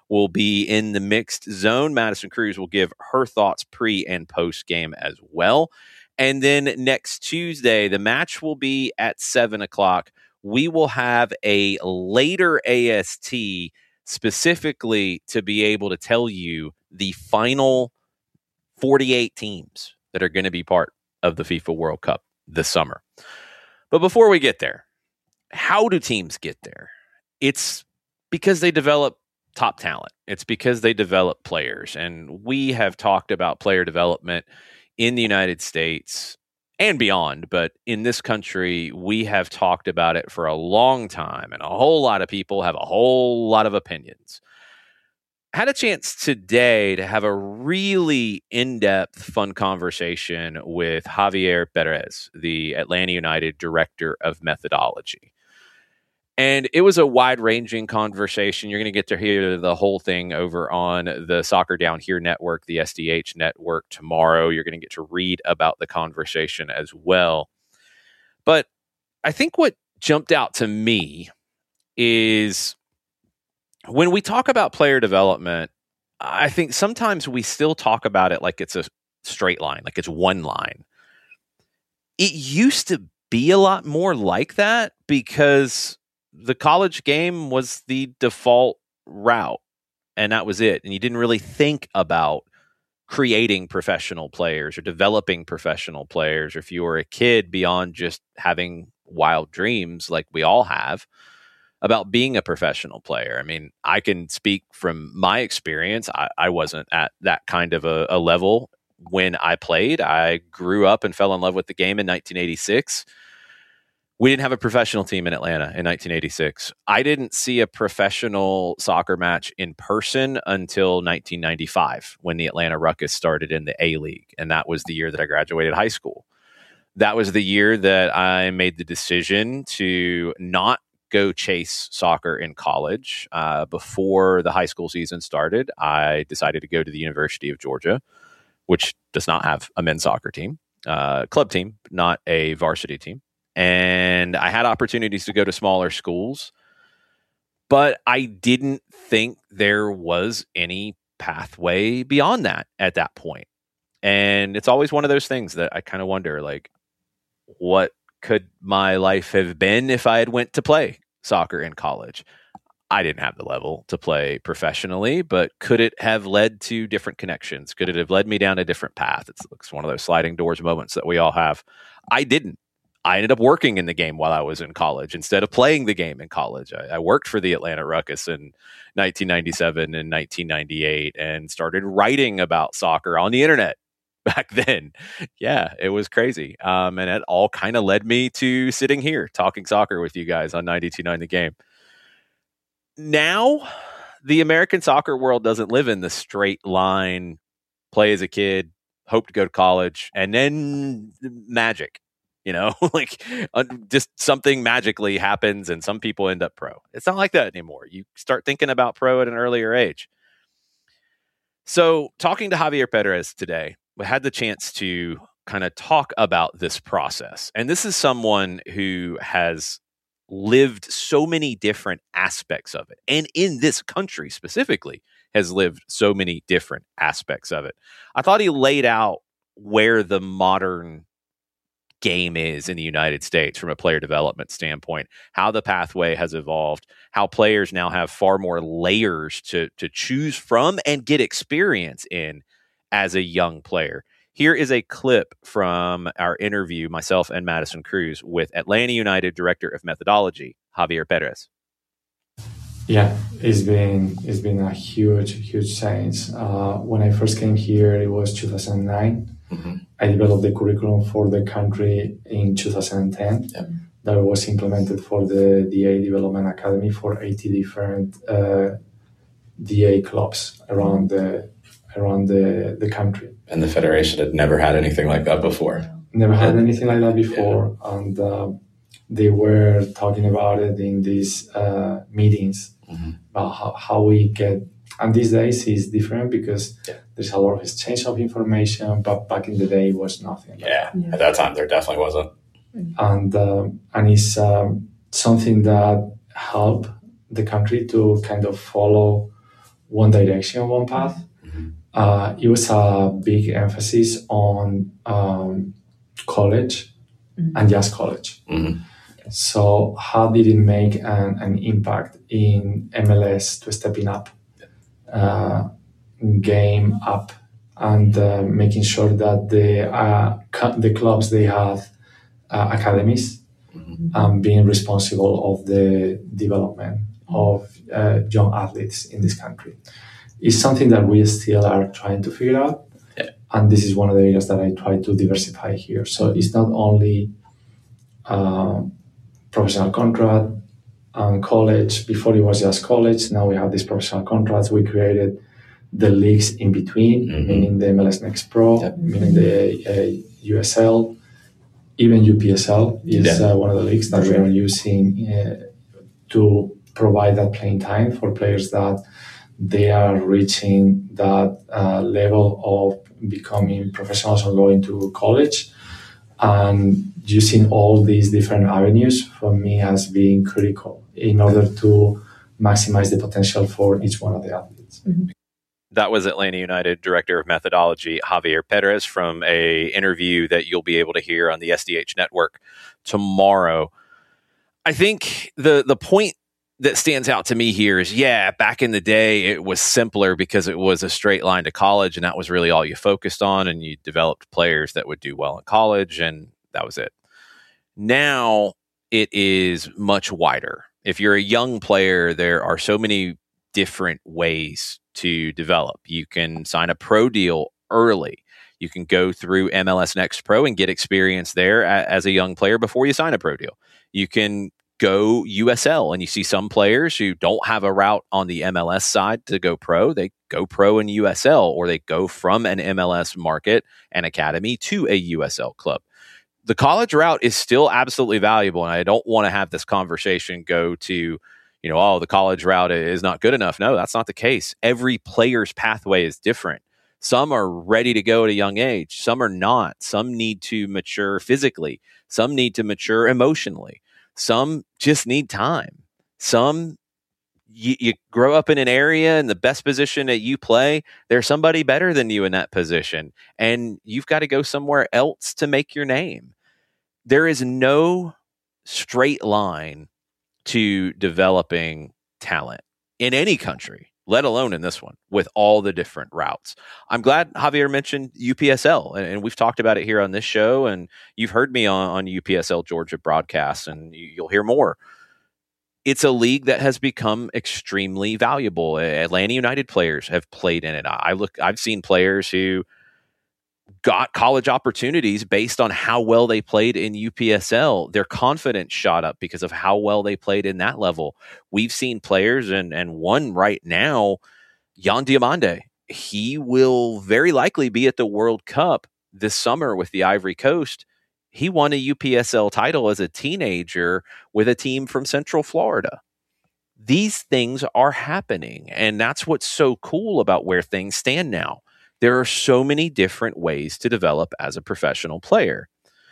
will be in the mixed zone. Madison Cruz will give her thoughts pre and post game as well. And then next Tuesday, the match will be at seven o'clock. We will have a later A S T specifically to be able to tell you the final forty-eight teams that are going to be part of the FIFA World Cup this summer. But before we get there, how do teams get there? It's because they develop top talent. It's because they develop players. And we have talked about player development in the United States and beyond. But in this country, we have talked about it for a long time. And a whole lot of people have a whole lot of opinions. I had a chance today to have a really in-depth, fun conversation with Javier Perez, the Atlanta United Director of Methodology. And it was a wide-ranging conversation. You're going to get to hear the whole thing over on the Soccer Down Here network, the S D H network tomorrow. You're going to get to read about the conversation as well. But I think what jumped out to me is when we talk about player development, I think sometimes we still talk about it like it's a straight line, like it's one line. It used to be a lot more like that because the college game was the default route, and that was it. And you didn't really think about creating professional players or developing professional players. Or if you were a kid, beyond just having wild dreams like we all have about being a professional player. I mean, I can speak from my experience. I, I wasn't at that kind of a, a level when I played. I grew up and fell in love with the game in nineteen eighty-six. We didn't have a professional team in Atlanta in nineteen eighty-six. I didn't see a professional soccer match in person until nineteen ninety-five, when the Atlanta Ruckus started in the A-League. And that was the year that I graduated high school. That was the year that I made the decision to not go chase soccer in college. Uh, before the high school season started, I decided to go to the University of Georgia, which does not have a men's soccer team, uh, club team, not a varsity team. And I had opportunities to go to smaller schools, but I didn't think there was any pathway beyond that at that point. And it's always one of those things that I kind of wonder, like, what could my life have been if I had went to play soccer in college? I didn't have the level to play professionally, but could it have led to different connections? Could it have led me down a different path? It's, it's one of those sliding doors moments that we all have. I didn't. I ended up working in the game while I was in college instead of playing the game in college. I, I worked for the Atlanta Ruckus in nineteen ninety-seven and nineteen ninety-eight and started writing about soccer on the internet back then. Yeah, it was crazy. Um, and it all kind of led me to sitting here talking soccer with you guys on ninety-two point nine The Game. Now, the American soccer world doesn't live in the straight line, play as a kid, hope to go to college, and then magic. You know, like uh, just something magically happens and some people end up pro. It's not like that anymore. You start thinking about pro at an earlier age. So talking to Javier Perez today, we had the chance to kind of talk about this process. And this is someone who has lived so many different aspects of it. And in this country specifically has lived so many different aspects of it. I thought he laid out where the modern game is in the United States from a player development standpoint, how the pathway has evolved, how players now have far more layers to to choose from and get experience in as a young player. Here is a clip from our interview, myself and Madison Cruz, with Atlanta United Director of Methodology, Javier Perez. Yeah, it's been it's been a huge, huge change. Uh, when I first came here, it was two thousand nine. Mm-hmm. I developed the curriculum for the country in two thousand ten. Yeah. That was implemented for the D A Development Academy for eighty different uh, D A clubs around the around the, the country. And the federation had never had anything like that before. Never had anything like that before, yeah. and uh, they were talking about it in these uh, meetings mm-hmm. about how, how we get. And these days is different because yeah. there's a lot of exchange of information, but back in the day it was nothing. Yeah, yeah. At that time there definitely wasn't. And um, and it's um, something that helped the country to kind of follow one direction, one path. Uh, it was a big emphasis on um, college mm-hmm. and just college. Mm-hmm. So how did it make an, an impact in M L S to stepping up, uh, game up, and uh, making sure that the uh, cu- the clubs, they have uh, academies, mm-hmm. and being responsible of the development of uh, young athletes in this country. It's something that we still are trying to figure out. Yeah. And this is one of the areas that I try to diversify here. So it's not only uh, professional contract and college. Before it was just college. Now we have these professional contracts. We created the leagues in between, mm-hmm. meaning the M L S Next Pro, yep. meaning the uh, U S L, even U P S L is yeah. uh, one of the leagues that we are using uh, to provide that playing time for players that they are reaching that uh, level of becoming professionals or going to college. And using all these different avenues for me has been critical in order to maximize the potential for each one of the athletes. Mm-hmm. That was Atlanta United Director of Methodology, Javier Perez, from a interview that you'll be able to hear on the S D H network tomorrow. I think the the point that stands out to me here is, yeah, back in the day, it was simpler because it was a straight line to college, and that was really all you focused on, and you developed players that would do well in college, and that was it. Now it is much wider. If you're a young player, there are so many different ways to develop. You can sign a pro deal early. You can go through M L S Next Pro and get experience there a- as a young player before you sign a pro deal. You can go U S L, and you see some players who don't have a route on the M L S side to go pro. They go pro in U S L, or they go from an M L S market and academy to a U S L club. The college route is still absolutely valuable, and I don't want to have this conversation go to, you know, oh, the college route is not good enough. No, that's not the case. Every player's pathway is different. Some are ready to go at a young age. Some are not. Some need to mature physically. Some need to mature emotionally. Some just need time. Some, you, you grow up in an area in the best position that you play, there's somebody better than you in that position, and you've got to go somewhere else to make your name. There is no straight line to developing talent in any country, let alone in this one, with all the different routes. I'm glad Javier mentioned U P S L, and, and we've talked about it here on this show, and you've heard me on, on U P S L Georgia broadcasts, and you, you'll hear more. It's a league that has become extremely valuable. Atlanta United players have played in it. I look, I've seen players who got college opportunities based on how well they played in U P S L. Their confidence shot up because of how well they played in that level. We've seen players, and, and one right now, Jan Diomande, he will very likely be at the World Cup this summer with the Ivory Coast. He won a U P S L title as a teenager with a team from Central Florida. These things are happening, and that's what's so cool about where things stand now. There are so many different ways to develop as a professional player.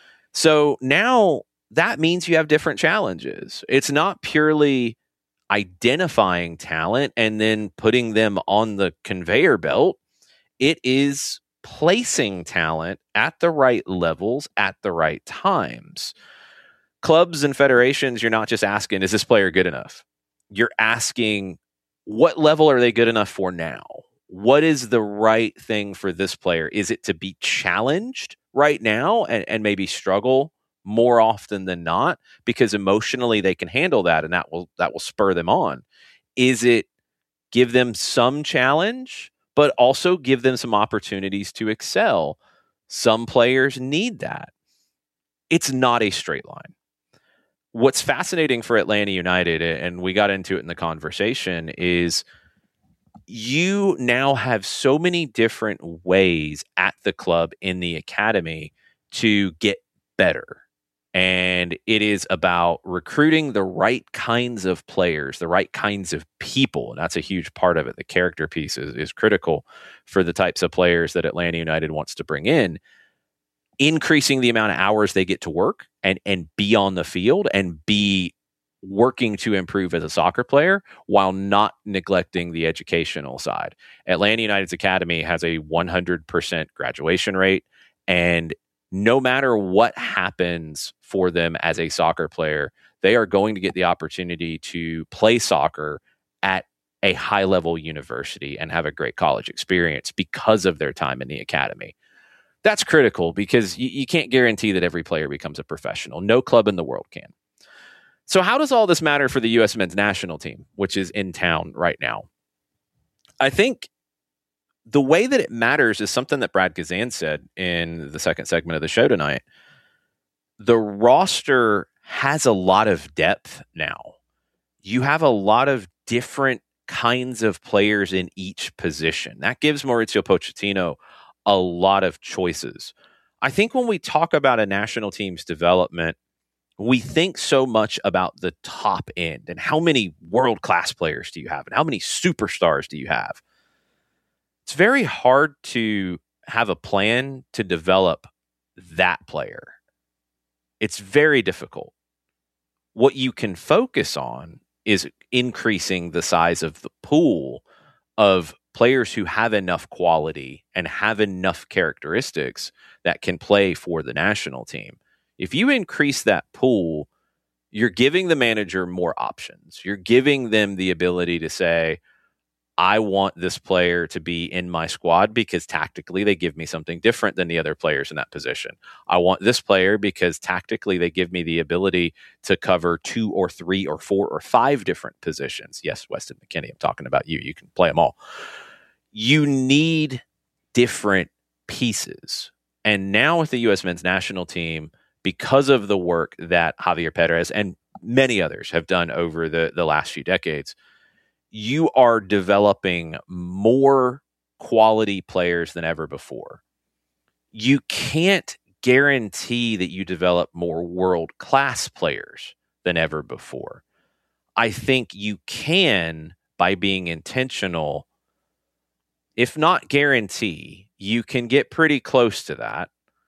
So now that means you have different challenges. It's not purely identifying talent and then putting them on the conveyor belt. It is placing talent at the right levels at the right times. Clubs and federations, you're not just asking, is this player good enough? You're asking, what level are they good enough for now? What is the right thing for this player? Is it to be challenged right now and, and maybe struggle more often than not because emotionally they can handle that, and that will that will spur them on? Is it give them some challenge, but also give them some opportunities to excel? Some players need that. It's not a straight line. What's fascinating for Atlanta United, and we got into it in the conversation, is you now have so many different ways at the club in the academy to get better. And it is about recruiting the right kinds of players, the right kinds of people. And that's a huge part of it. The character piece is, is critical for the types of players that Atlanta United wants to bring in. Increasing the amount of hours they get to work and, and be on the field and be working to improve as a soccer player while not neglecting the educational side. Atlanta United's Academy has a one hundred percent graduation rate, and no matter what happens for them as a soccer player, they are going to get the opportunity to play soccer at a high-level university and have a great college experience because of their time in the academy. That's critical because you, you can't guarantee that every player becomes a professional. No club in the world can. So how does all this matter for the U S men's national team, which is in town right now? I think the way that it matters is something that Brad Guzan said in the second segment of the show tonight. The roster has a lot of depth now. You have a lot of different kinds of players in each position. That gives Mauricio Pochettino a lot of choices. I think when we talk about a national team's development, we think so much about the top end and how many world-class players do you have and how many superstars do you have. It's very hard to have a plan to develop that player. It's very difficult. What you can focus on is increasing the size of the pool of players who have enough quality and have enough characteristics that can play for the national team. If you increase that pool, you're giving the manager more options. You're giving them the ability to say, I want this player to be in my squad because tactically they give me something different than the other players in that position. I want this player because tactically they give me the ability to cover two or three or four or five different positions. Yes, Weston McKennie, I'm talking about you. You can play them all. You need different pieces. And now with the U S men's national team, because of the work that Javier Perez and many others have done over the, the last few decades, you are developing more quality players than ever before. You can't guarantee that you develop more world-class players than ever before. I think you can, by being intentional, if not guarantee, you can get pretty close to that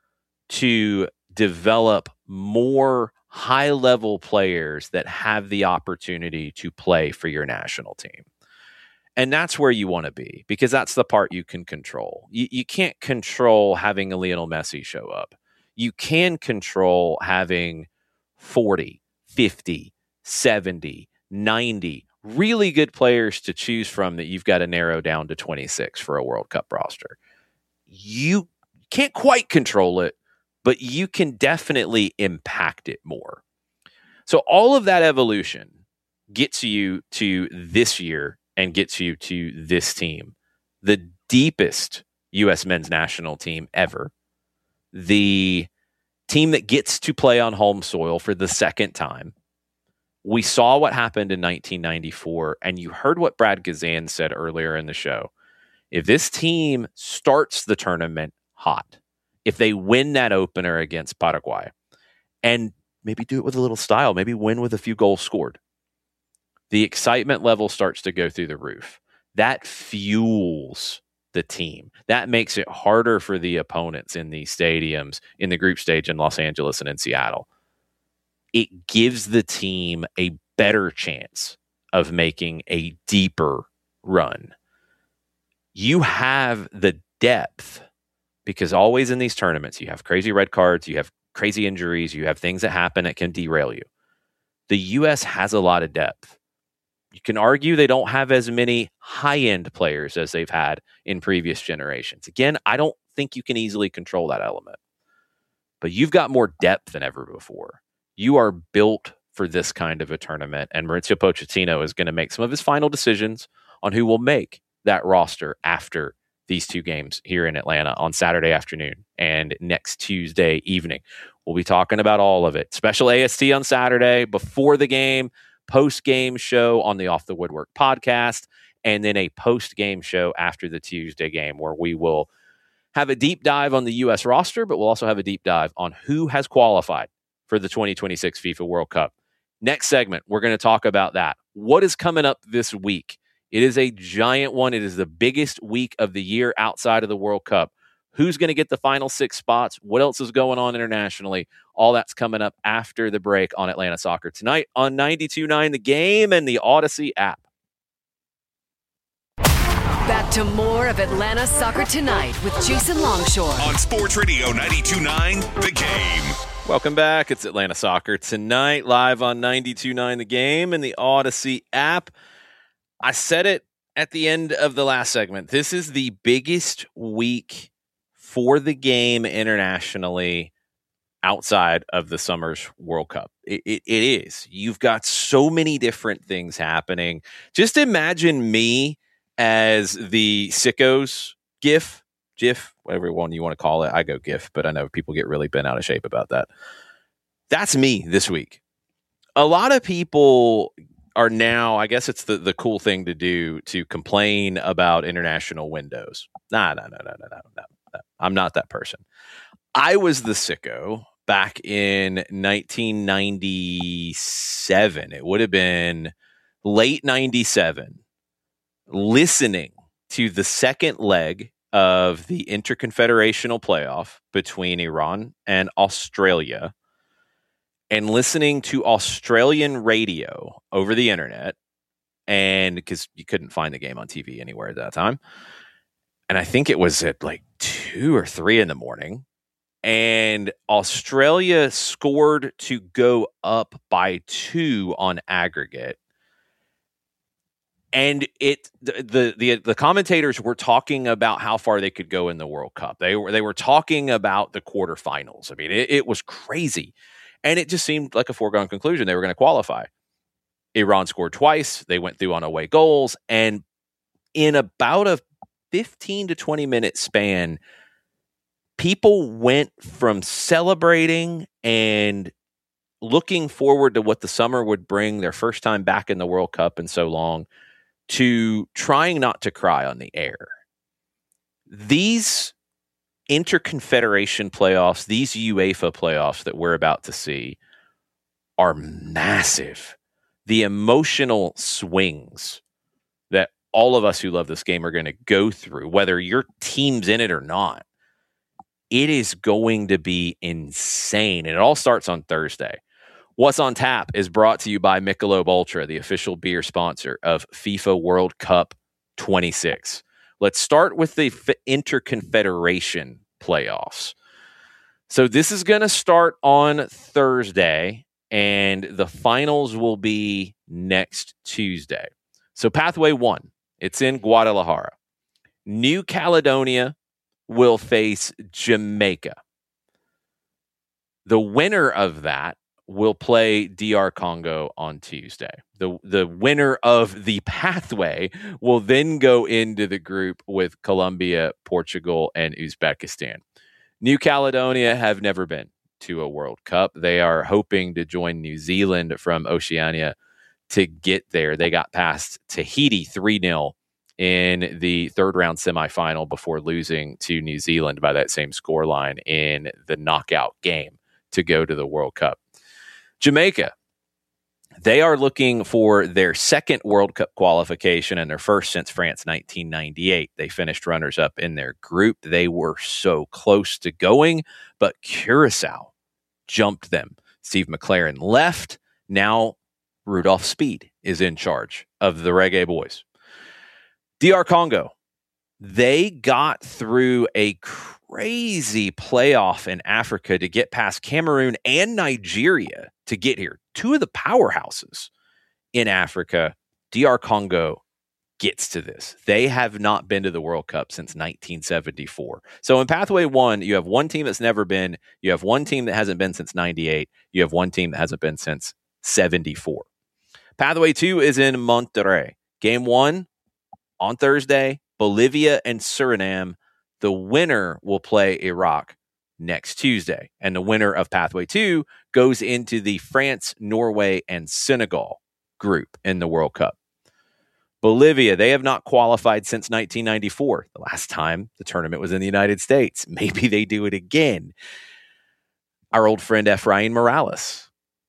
to develop more high-level players that have the opportunity to play for your national team. And that's where you want to be, because that's the part you can control. You, you can't control having a Lionel Messi show up. You can control having forty, fifty, seventy, ninety really good players to choose from that you've got to narrow down to twenty-six for a World Cup roster. You can't quite control it, but you can definitely impact it more. So all of that evolution gets you to this year and gets you to this team, the deepest U S men's national team ever, the team that gets to play on home soil for the second time. We saw what happened in nineteen ninety-four, and you heard what Brad Guzan said earlier in the show. If this team starts the tournament hot, if they win that opener against Paraguay, and maybe do it with a little style, maybe win with a few goals scored, the excitement level starts to go through the roof. That fuels the team. That makes it harder for the opponents in these stadiums, in the group stage in Los Angeles and in Seattle. It gives the team a better chance of making a deeper run. You have the depth, because always in these tournaments, you have crazy red cards, you have crazy injuries, you have things that happen that can derail you. The U S has a lot of depth. You can argue they don't have as many high-end players as they've had in previous generations. Again, I don't think you can easily control that element. But you've got more depth than ever before. You are built for this kind of a tournament, and Mauricio Pochettino is going to make some of his final decisions on who will make that roster after these two games here in Atlanta on Saturday afternoon and next Tuesday evening. We'll be talking about all of it. Special A S T on Saturday before the game, post-game show on the Off the Woodwork podcast, and then a post-game show after the Tuesday game where we will have a deep dive on the U S roster, but we'll also have a deep dive on who has qualified for the twenty twenty-six FIFA World Cup. Next segment, we're going to talk about that. What is coming up this week? It is a giant one. It is the biggest week of the year outside of the World Cup. Who's going to get the final six spots? What else is going on internationally? All that's coming up after the break on Atlanta Soccer Tonight on ninety-two point nine The Game and the Odyssey app. Back to more of Atlanta Soccer Tonight with Jason Longshore on Sports Radio ninety-two point nine The Game. Welcome back. It's Atlanta Soccer Tonight, live on ninety-two point nine The Game and the Odyssey app. I said it at the end of the last segment. This is the biggest week for the game internationally outside of the Summer's World Cup. It, it, it is. You've got so many different things happening. Just imagine me as the sickos GIF, GIF, whatever one you want to call it. I go GIF, but I know people get really bent out of shape about that. That's me this week. A lot of people are now, I guess it's the, the cool thing to do, to complain about international windows. Nah, no, no, no, no, no, no. I'm not that person. I was the sicko back in nineteen ninety-seven. It would have been late ninety-seven, listening to the second leg of the interconfederational playoff between Iran and Australia, and listening to Australian radio over the internet, and because you couldn't find the game on T V anywhere at that time. And I think it was at like two or three in the morning. And Australia scored to go up by two on aggregate. And it the, the the commentators were talking about how far they could go in the World Cup. They were they were talking about the quarterfinals. I mean, it, it was crazy. And it just seemed like a foregone conclusion they were going to qualify. Iran scored twice. They went through on away goals. And in about a fifteen to twenty minute span, people went from celebrating and looking forward to what the summer would bring, their first time back in the World Cup in so long, to trying not to cry on the air. These interconfederation playoffs, these UEFA playoffs that we're about to see are massive. The emotional swings that all of us who love this game are going to go through, whether your team's in it or not, it is going to be insane. And it all starts on Thursday. What's on Tap is brought to you by Michelob Ultra, the official beer sponsor of FIFA World Cup twenty-six. Let's start with the F- Interconfederation playoffs. So this is going to start on Thursday, and the finals will be next Tuesday. So Pathway one, it's in Guadalajara. New Caledonia will face Jamaica. The winner of that will play D R Congo on Tuesday. The the winner of the pathway will then go into the group with Colombia, Portugal, and Uzbekistan. New Caledonia have never been to a World Cup. They are hoping to join New Zealand from Oceania to get there. They got past Tahiti three nil in the third round semifinal before losing to New Zealand by that same scoreline in the knockout game to go to the World Cup. Jamaica, they are looking for their second World Cup qualification and their first since France nineteen ninety-eight. They finished runners-up in their group. They were so close to going, but Curacao jumped them. Steve McLaren left. Now Rudolph Speed is in charge of the Reggae Boys. D R Congo, they got through a crazy playoff in Africa to get past Cameroon and Nigeria to get here. Two of the powerhouses in Africa. D R Congo gets to this. They have not been to the World Cup since nineteen seventy-four. So in Pathway one, you have one team that's never been. You have one team that hasn't been since ninety-eight. You have one team that hasn't been since seventy-four. Pathway two is in Monterrey. Game one on Thursday, Bolivia and Suriname. The winner will play Iraq next Tuesday. And the winner of Pathway two goes into the France, Norway, and Senegal group in the World Cup. Bolivia, they have not qualified since nineteen ninety-four. The last time the tournament was in the United States. Maybe they do it again. Our old friend Efrain Morales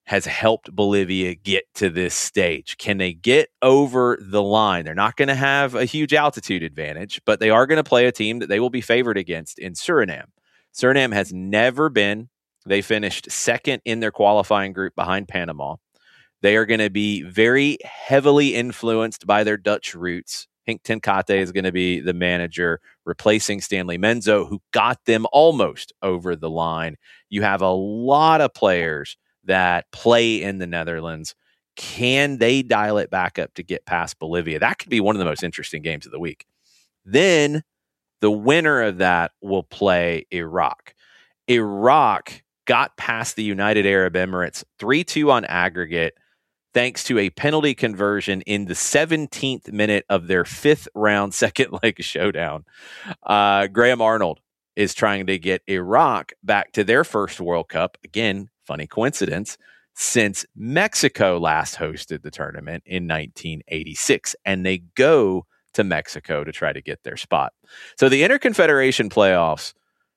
has helped Bolivia get to this stage. Can they get over the line? They're not going to have a huge altitude advantage, but they are going to play a team that they will be favored against in Suriname. Suriname has never been. They finished second in their qualifying group behind Panama. They are going to be very heavily influenced by their Dutch roots. Henk ten Cate is going to be the manager, replacing Stanley Menzo, who got them almost over the line. You have a lot of players that play in the Netherlands. Can they dial it back up to get past Bolivia? That could be one of the most interesting games of the week. Then the winner of that will play Iraq. Iraq got past the United Arab Emirates three two on aggregate, thanks to a penalty conversion in the seventeenth minute of their fifth round second leg showdown. Uh, Graham Arnold is trying to get Iraq back to their first World Cup. Again, funny coincidence, since Mexico last hosted the tournament in nineteen eighty-six, and they go to Mexico to try to get their spot. So the Interconfederation playoffs,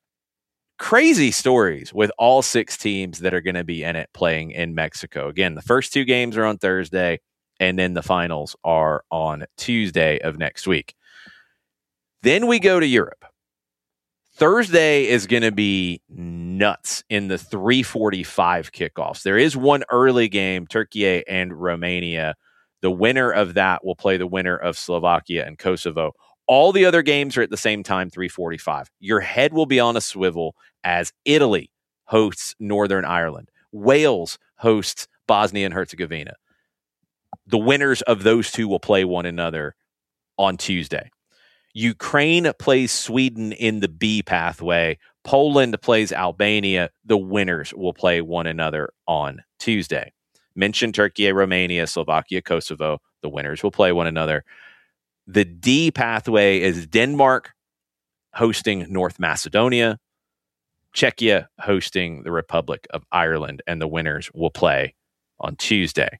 crazy stories with all six teams that are going to be in it playing in Mexico. Again, the first two games are on Thursday, and then the finals are on Tuesday of next week. Then we go to Europe. Thursday is going to be nuts in the three forty-five kickoffs. There is one early game, Turkey and Romania. The winner of that will play the winner of Slovakia and Kosovo. All the other games are at the same time, three forty-five. Your head will be on a swivel as Italy hosts Northern Ireland. Wales hosts Bosnia and Herzegovina. The winners of those two will play one another on Tuesday. Ukraine plays Sweden in the B pathway. Poland plays Albania. The winners will play one another on Tuesday. Mentioned Turkey, Romania, Slovakia, Kosovo. The winners will play one another. The D pathway is Denmark hosting North Macedonia, Czechia hosting the Republic of Ireland, and the winners will play on Tuesday.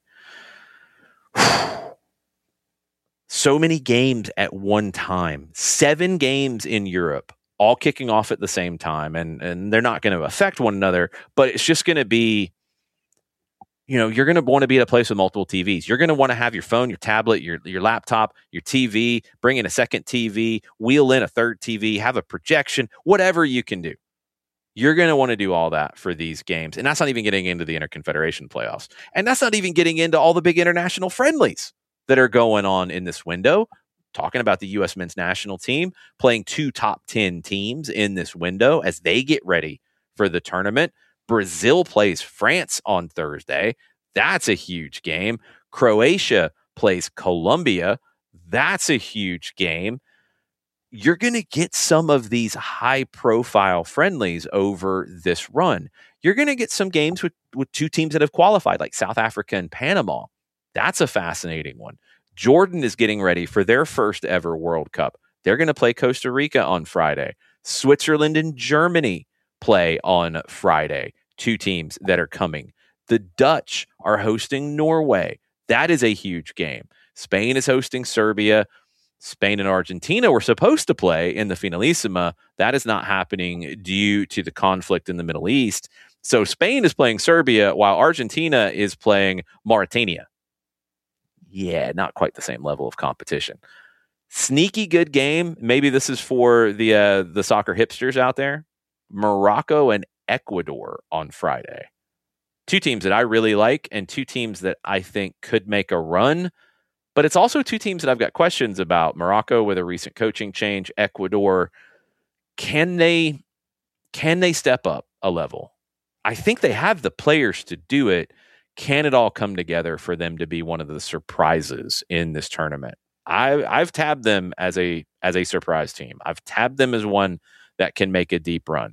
So many games at one time. Seven games in Europe, all kicking off at the same time, and, and they're not going to affect one another, but it's just going to be, you know, you're going to want to be at a place with multiple T Vs. You're going to want to have your phone, your tablet, your your laptop, your T V, bring in a second T V, wheel in a third T V, have a projection, whatever you can do. You're going to want to do all that for these games. And that's not even getting into the Interconfederation playoffs. And that's not even getting into all the big international friendlies that are going on in this window. Talking about the U S men's national team playing two top ten teams in this window as they get ready for the tournament. Brazil plays France on Thursday. That's a huge game. Croatia plays Colombia. That's a huge game. You're going to get some of these high-profile friendlies over this run. You're going to get some games with, with two teams that have qualified, like South Africa and Panama. That's a fascinating one. Jordan is getting ready for their first ever World Cup. They're going to play Costa Rica on Friday. Switzerland and Germany play on Friday. Two teams that are coming. The Dutch are hosting Norway. That is a huge game. Spain is hosting Serbia. Spain and Argentina were supposed to play in the Finalissima. That is not happening due to the conflict in the Middle East. So Spain is playing Serbia while Argentina is playing Mauritania. Yeah, not quite the same level of competition. Sneaky good game. Maybe this is for the uh, the soccer hipsters out there. Morocco and Ecuador on Friday. Two teams that I really like and two teams that I think could make a run. But it's also two teams that I've got questions about. Morocco with a recent coaching change. Ecuador, can they can they step up a level? I think they have the players to do it. Can it all come together for them to be one of the surprises in this tournament? I, I've tabbed them as a as a surprise team. I've tabbed them as one that can make a deep run.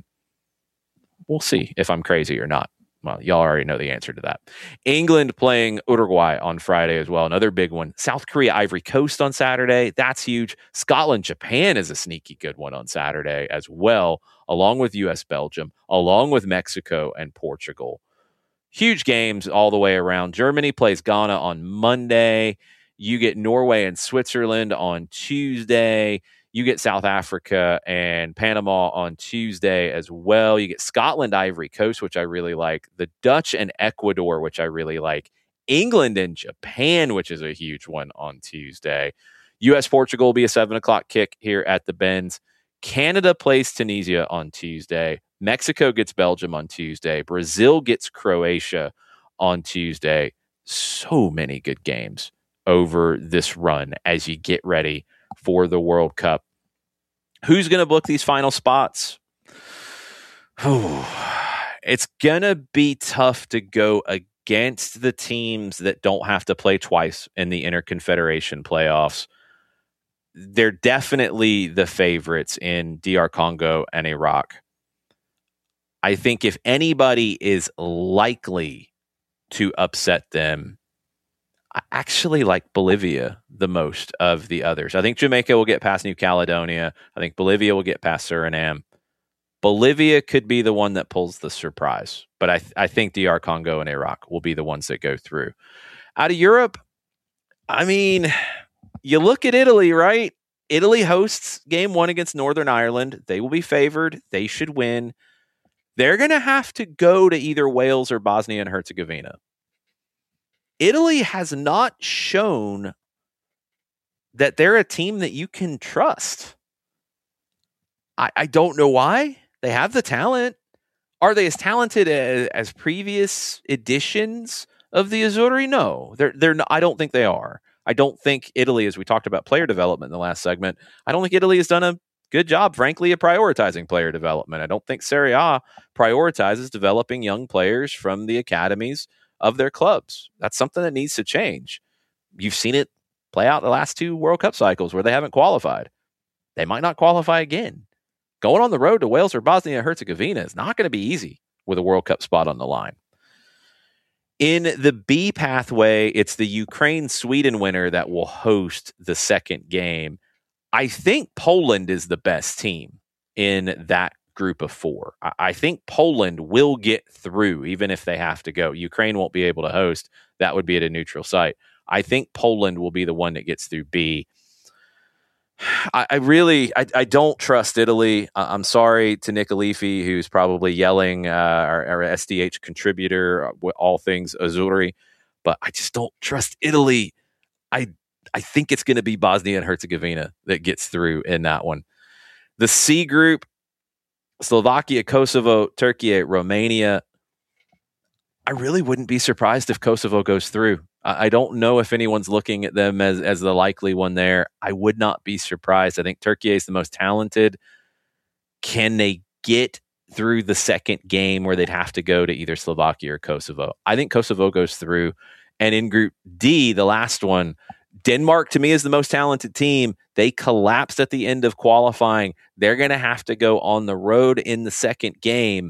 We'll see if I'm crazy or not. Well, y'all already know the answer to that. England playing Uruguay on Friday as well. Another big one. South Korea, Ivory Coast on Saturday. That's huge. Scotland, Japan is a sneaky good one on Saturday as well, along with U S, Belgium, along with Mexico and Portugal. Huge games all the way around. Germany plays Ghana on Monday. You get Norway and Switzerland on Tuesday. You get South Africa and Panama on Tuesday as well. You get Scotland, Ivory Coast, which I really like. The Dutch and Ecuador, which I really like. England and Japan, which is a huge one on Tuesday. U S Portugal will be a seven o'clock kick here at the Benz. Canada plays Tunisia on Tuesday. Mexico gets Belgium on Tuesday. Brazil gets Croatia on Tuesday. So many good games over this run as you get ready for the World Cup. Who's going to book these final spots? It's going to be tough to go against the teams that don't have to play twice in the Interconfederation playoffs. They're definitely the favorites in D R Congo and Iraq. I think if anybody is likely to upset them, I actually like Bolivia the most of the others. I think Jamaica will get past New Caledonia. I think Bolivia will get past Suriname. Bolivia could be the one that pulls the surprise, but I, th- I think D R Congo and Iraq will be the ones that go through. Out of Europe, I mean, you look at Italy, right? Italy hosts game one against Northern Ireland. They will be favored. They should win. They're going to have to go to either Wales or Bosnia and Herzegovina. Italy has not shown that they're a team that you can trust. I, I don't know why. They have the talent. Are they as talented as, as previous editions of the Azzurri? No, they're they're. Not, I don't think they are. I don't think Italy, as we talked about player development in the last segment, I don't think Italy has done a good job, frankly, of prioritizing player development. I don't think Serie A prioritizes developing young players from the academies of their clubs. That's something that needs to change. You've seen it play out the last two World Cup cycles where they haven't qualified. They might not qualify again. Going on the road to Wales or Bosnia and Herzegovina is not going to be easy with a World Cup spot on the line. In the B pathway, it's the Ukraine-Sweden winner that will host the second game. I think Poland is the best team in that group of four. I think Poland will get through, even if they have to go. Ukraine won't be able to host. That would be at a neutral site. I think Poland will be the one that gets through B. I, I really, I, I don't trust Italy. I'm sorry to Nick Alifi, who's probably yelling, uh, our, our S D H contributor, all things Azzurri, but I just don't trust Italy. I I think it's going to be Bosnia and Herzegovina that gets through in that one. The C group, Slovakia, Kosovo, Turkey, Romania. I really wouldn't be surprised if Kosovo goes through. I don't know if anyone's looking at them as, as the likely one there. I would not be surprised. I think Turkey is the most talented. Can they get through the second game where they'd have to go to either Slovakia or Kosovo? I think Kosovo goes through. And in Group D, the last one, Denmark to me is the most talented team. They collapsed at the end of qualifying. They're going to have to go on the road in the second game.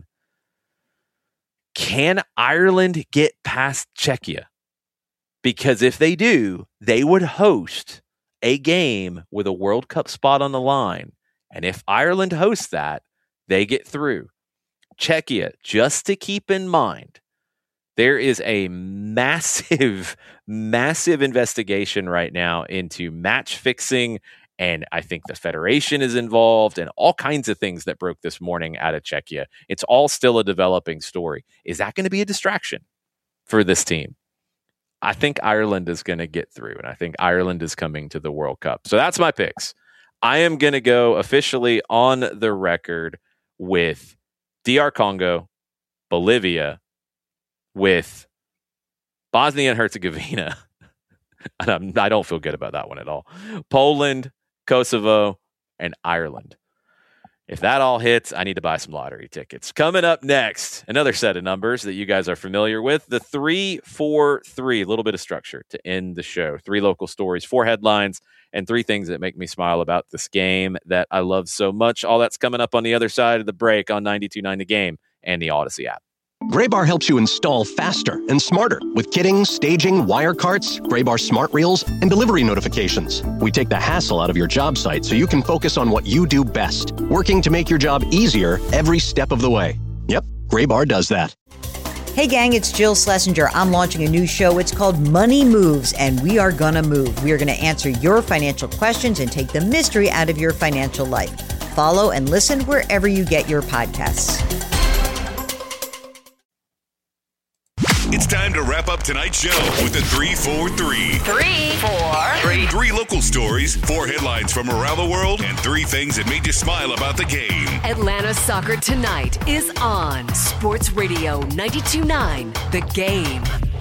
Can Ireland get past Czechia? Because if they do, they would host a game with a World Cup spot on the line. And if Ireland hosts that, they get through. Czechia, just to keep in mind, there is a massive, massive investigation right now into match fixing. And I think the Federation is involved and all kinds of things that broke this morning out of Czechia. It's all still a developing story. Is that going to be a distraction for this team? I think Ireland is going to get through, and I think Ireland is coming to the World Cup. So that's my picks. I am going to go officially on the record with D R Congo, Bolivia, with Bosnia and Herzegovina. And I'm, I don't feel good about that one at all. Poland, Kosovo, and Ireland. If that all hits, I need to buy some lottery tickets. Coming up next, another set of numbers that you guys are familiar with. The three four three, a little bit of structure to end the show. Three local stories, four headlines, and three things that make me smile about this game that I love so much. All that's coming up on the other side of the break on ninety-two point nine The Game and the Odyssey app. Graybar helps you install faster and smarter with kitting, staging, wire carts, Graybar smart reels, and delivery notifications. We take the hassle out of your job site so you can focus on what you do best, working to make your job easier every step of the way. Yep, Graybar does that. Hey gang, it's Jill Schlesinger. I'm launching a new show. It's called Money Moves, and we are gonna move. We are gonna answer your financial questions and take the mystery out of your financial life. Follow and listen wherever you get your podcasts. It's time to wrap up tonight's show with the three four three. Three, four, three. Three local stories, four headlines from around the world, and three things that made you smile about the game. Atlanta Soccer Tonight is on Sports Radio ninety-two point nine, The Game.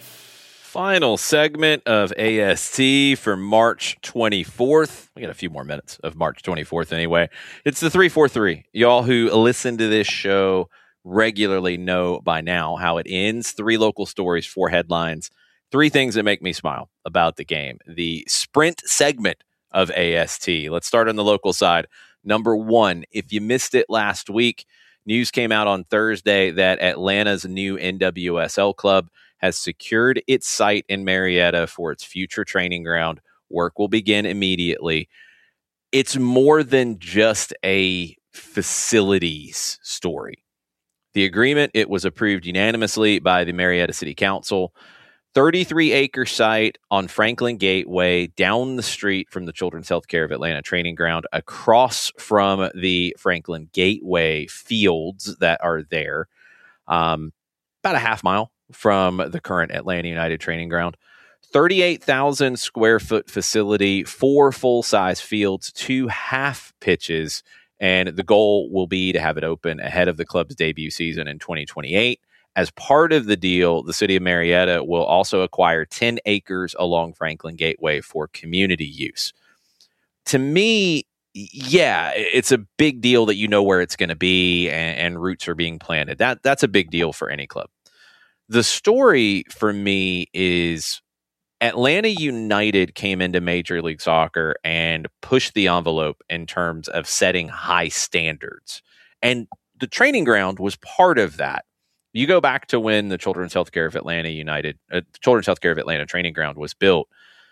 Final segment of A S T for March twenty-fourth. We got a few more minutes of March twenty-fourth anyway. It's the three four three. Y'all who listen to this show regularly know by now how it ends. Three local stories, four headlines, three things that make me smile about the game. The sprint segment of A S T. Let's start on the local side. Number one, if you missed it last week, news came out on Thursday that Atlanta's new N W S L club has secured its site in Marietta for its future training ground. Work will begin immediately. It's more than just a facilities story. The agreement, it was approved unanimously by the Marietta City Council. thirty-three acre site on Franklin Gateway, down the street from the Children's Healthcare of Atlanta training ground, across from the Franklin Gateway fields that are there, um, about a half mile from the current Atlanta United training ground. thirty-eight thousand square foot facility, four full-size fields, two half pitches, and the goal will be to have it open ahead of the club's debut season in twenty twenty-eight. As part of the deal, the city of Marietta will also acquire ten acres along Franklin Gateway for community use. To me, yeah, it's a big deal that you know where it's going to be and, and roots are being planted. That That's a big deal for any club. The story for me is Atlanta United came into Major League Soccer and pushed the envelope in terms of setting high standards. And the training ground was part of that. You go back to when the Children's Healthcare of Atlanta United, uh, Children's Healthcare of Atlanta training ground was built,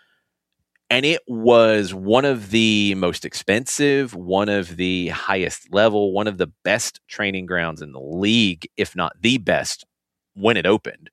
and it was one of the most expensive, one of the highest level, one of the best training grounds in the league, if not the best, when it opened.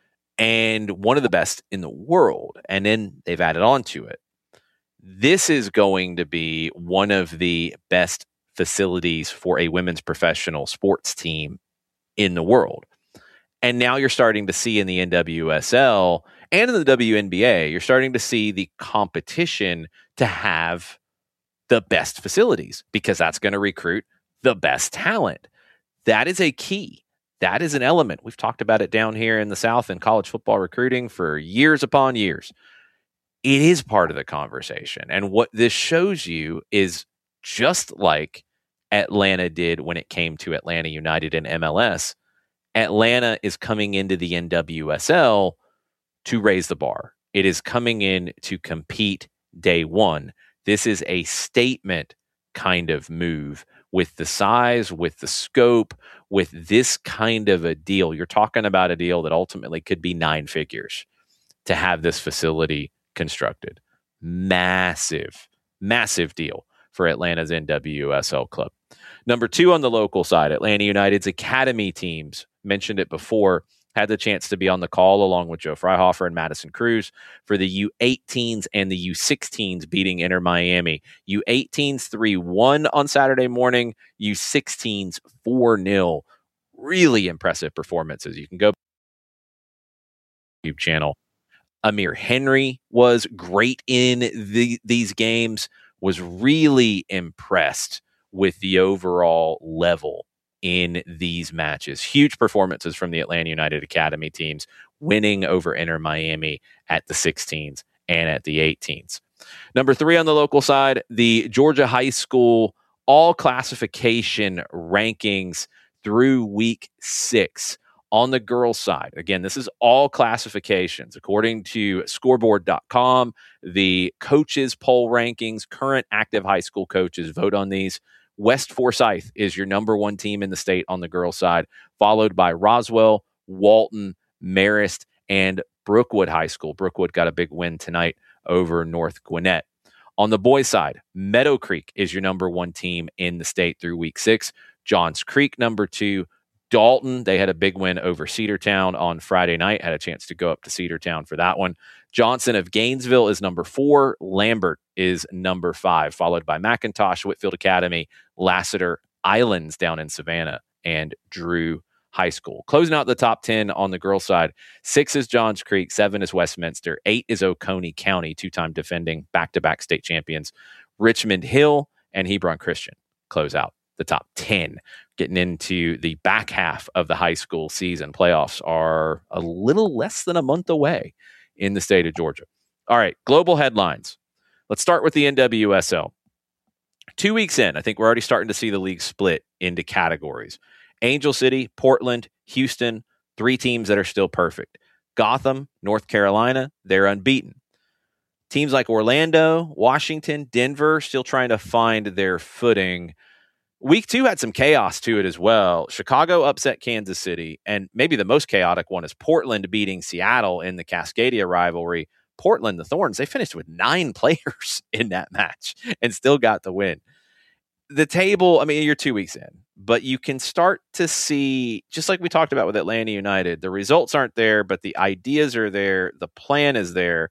And one of the best in the world. And then they've added on to it. This is going to be one of the best facilities for a women's professional sports team in the world. And now you're starting to see in the N W S L and in the W N B A, you're starting to see the competition to have the best facilities because that's going to recruit the best talent. That is a key. That is an element. We've talked about it down here in the South in college football recruiting for years upon years. It is part of the conversation. And what this shows you is just like Atlanta did when it came to Atlanta United and M L S, Atlanta is coming into the N W S L to raise the bar. It is coming in to compete day one. This is a statement kind of move with the size, with the scope, with this kind of a deal. You're talking about a deal that ultimately could be nine figures to have this facility constructed. Massive, massive deal for Atlanta's N W S L club. Number two on the local side, Atlanta United's academy teams, mentioned it before, had the chance to be on the call along with Joe Fryhofer and Madison Cruz for the U eighteens and the U sixteens beating Inter Miami. U eighteens three one on Saturday morning, U sixteens four nil. Really impressive performances. You can go to the YouTube channel. Amir Henry was great in the, these games, was really impressed with the overall level in these matches. Huge performances from the Atlanta United Academy teams, winning over Inter Miami at the sixteens and at the eighteens. Number three on the local side, the Georgia High School all classification rankings through week six. On the girls' side, again, this is all classifications. According to scoreboard dot com, the coaches poll rankings, current active high school coaches vote on these. West Forsyth is your number one team in the state on the girls' side, followed by Roswell, Walton, Marist, and Brookwood High School. Brookwood got a big win tonight over North Gwinnett. On the boys' side, Meadow Creek is your number one team in the state through week six. Johns Creek, number two. Dalton, they had a big win over Cedartown on Friday night. Had a chance to go up to Cedartown for that one. Johnson of Gainesville is number four. Lambert is number five, followed by McIntosh, Whitfield Academy, Lassiter, Islands down in Savannah, and Drew High School. Closing out the top ten on the girls' side, six is Johns Creek, seven is Westminster, eight is Oconee County, two-time defending back-to-back state champions. Richmond Hill and Hebron Christian close out the top ten. Getting into the back half of the high school season. Playoffs are a little less than a month away in the state of Georgia. All right, global headlines. Let's start with the N W S L. Two weeks in, I think we're already starting to see the league split into categories. Angel City, Portland, Houston, three teams that are still perfect. Gotham, North Carolina, they're unbeaten. Teams like Orlando, Washington, Denver, still trying to find their footing. Week two had some chaos to it as well. Chicago upset Kansas City, and maybe the most chaotic one is Portland beating Seattle in the Cascadia rivalry. Portland, the Thorns, they finished with nine players in that match and still got the win. The table, I mean, you're two weeks in, but you can start to see, just like we talked about with Atlanta United, the results aren't there, but the ideas are there. The plan is there.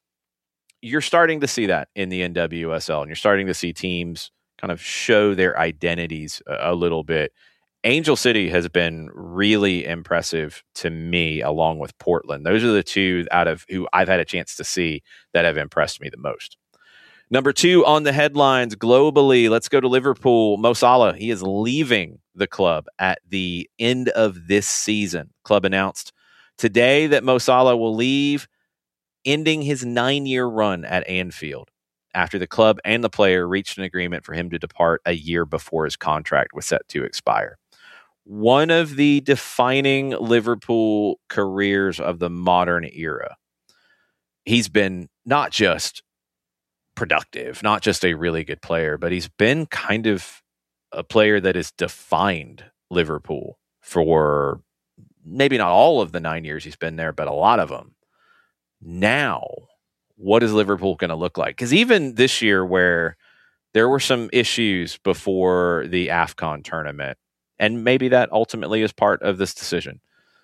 You're starting to see that in the N W S L, and you're starting to see teams kind of show their identities a, a little bit. Angel City has been really impressive to me, along with Portland. Those are the two out of who I've had a chance to see that have impressed me the most. Number two on the headlines globally, let's go to Liverpool. Mo Salah, he is leaving the club at the end of this season. Club announced today that Mo Salah will leave, ending his nine-year run at Anfield, after the club and the player reached an agreement for him to depart a year before his contract was set to expire. One of the defining Liverpool careers of the modern era. He's been not just productive, not just a really good player, but he's been kind of a player that has defined Liverpool for maybe not all of the nine years he's been there, but a lot of them. Now, what is Liverpool going to look like? Because even this year, where there were some issues before the AFCON tournament, and maybe that ultimately is part of this decision.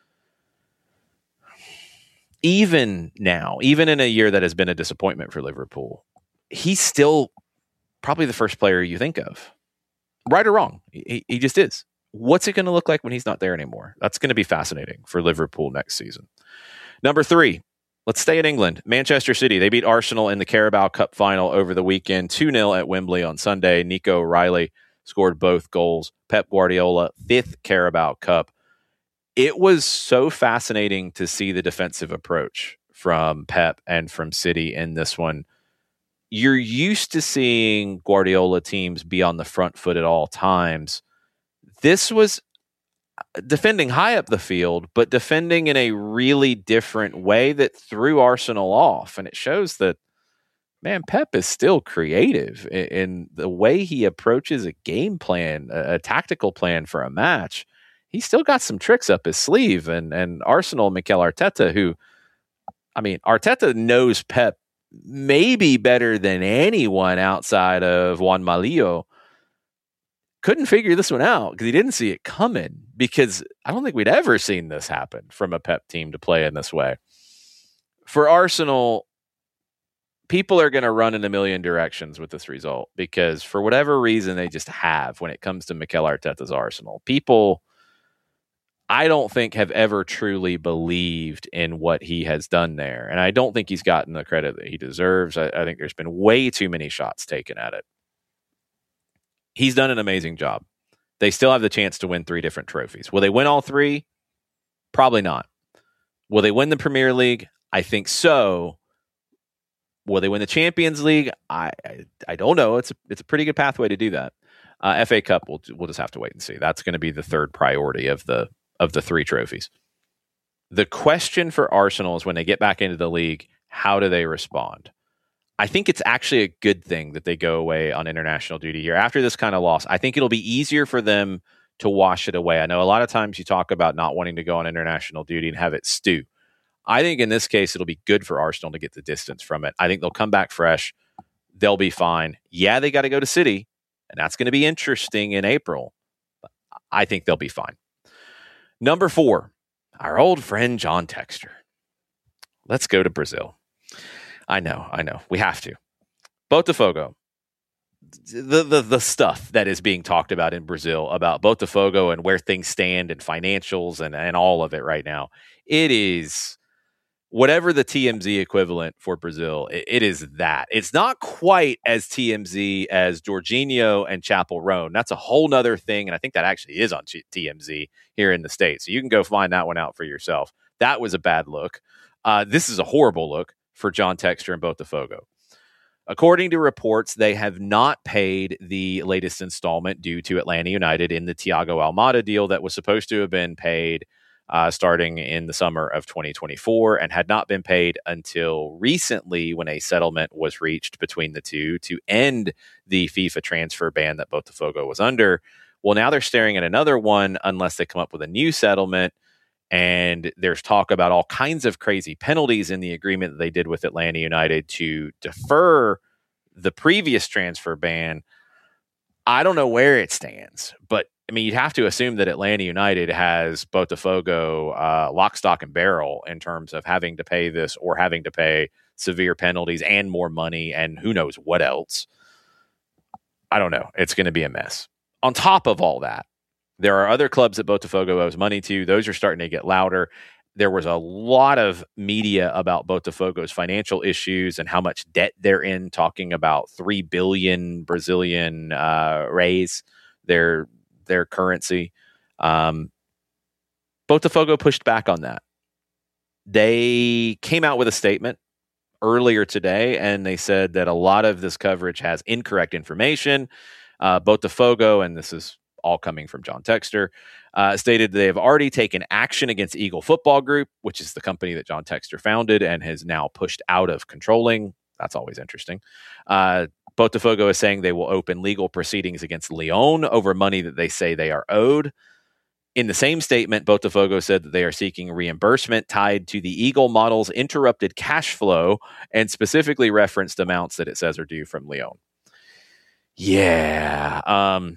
Even now, even in a year that has been a disappointment for Liverpool, he's still probably the first player you think of. Right or wrong, he, he just is. What's it going to look like when he's not there anymore? That's going to be fascinating for Liverpool next season. Number three, let's stay in England. Manchester City, they beat Arsenal in the Carabao Cup final over the weekend, two nil at Wembley on Sunday. Nico O'Reilly scored both goals. Pep Guardiola, fifth Carabao Cup. It was so fascinating to see the defensive approach from Pep and from City in this one. You're used to seeing Guardiola teams be on the front foot at all times. This was defending high up the field, but defending in a really different way that threw Arsenal off. And it shows that, man, Pep is still creative in, in the way he approaches a game plan, a, a tactical plan for a match. He's still got some tricks up his sleeve. And, and Arsenal, Mikel Arteta, who, I mean, Arteta knows Pep maybe better than anyone outside of Juan Malillo, couldn't figure this one out because he didn't see it coming, because I don't think we'd ever seen this happen from a Pep team to play in this way. For Arsenal, people are going to run in a million directions with this result because for whatever reason they just have when it comes to Mikel Arteta's Arsenal. People, I don't think, have ever truly believed in what he has done there. And I don't think he's gotten the credit that he deserves. I, I think there's been way too many shots taken at it. He's done an amazing job. They still have the chance to win three different trophies. Will they win all three? Probably not. Will they win the Premier League? I think so. Will they win the Champions League? I I, I don't know. It's a, it's a pretty good pathway to do that. Uh, F A Cup, we'll we'll just have to wait and see. That's going to be the third priority of the of the three trophies. The question for Arsenal is when they get back into the league, how do they respond? I think it's actually a good thing that they go away on international duty here. After this kind of loss, I think it'll be easier for them to wash it away. I know a lot of times you talk about not wanting to go on international duty and have it stew. I think in this case, it'll be good for Arsenal to get the distance from it. I think they'll come back fresh. They'll be fine. Yeah, they got to go to City, and that's going to be interesting in April. But I think they'll be fine. Number four, our old friend John Textor. Let's go to Brazil. I know, I know. We have to. Botafogo. The, the the stuff that is being talked about in Brazil about Botafogo and where things stand and financials and, and all of it right now. It is whatever the T M Z equivalent for Brazil. It, it is that. It's not quite as T M Z as Jorginho and Chapel Roan. That's a whole nother thing. And I think that actually is on T M Z here in the States. So you can go find that one out for yourself. That was a bad look. Uh, this is a horrible look for John Textor and Botafogo. According to reports, they have not paid the latest installment due to Atlanta United in the Thiago Almada deal that was supposed to have been paid uh, starting in the summer of twenty twenty-four and had not been paid until recently when a settlement was reached between the two to end the FIFA transfer ban that Botafogo was under. Well, now they're staring at another one unless they come up with a new settlement. And there's talk about all kinds of crazy penalties in the agreement that they did with Atlanta United to defer the previous transfer ban. I don't know where it stands, but I mean, you'd have to assume that Atlanta United has Botafogo uh, lock, stock, and barrel in terms of having to pay this or having to pay severe penalties and more money and who knows what else. I don't know. It's going to be a mess. On top of all that, there are other clubs that Botafogo owes money to. Those are starting to get louder. There was a lot of media about Botafogo's financial issues and how much debt they're in, talking about three billion Brazilian uh, reais, their their currency. Um, Botafogo pushed back on that. They came out with a statement earlier today, and they said that a lot of this coverage has incorrect information. Uh, Botafogo, and this is all coming from John Textor, uh, stated they have already taken action against Eagle Football Group, which is the company that John Textor founded and has now pushed out of controlling. That's always interesting. Uh, Botafogo is saying they will open legal proceedings against Lyon over money that they say they are owed. In the same statement, Botafogo said that they are seeking reimbursement tied to the Eagle model's interrupted cash flow and specifically referenced amounts that it says are due from Lyon. Yeah. Um,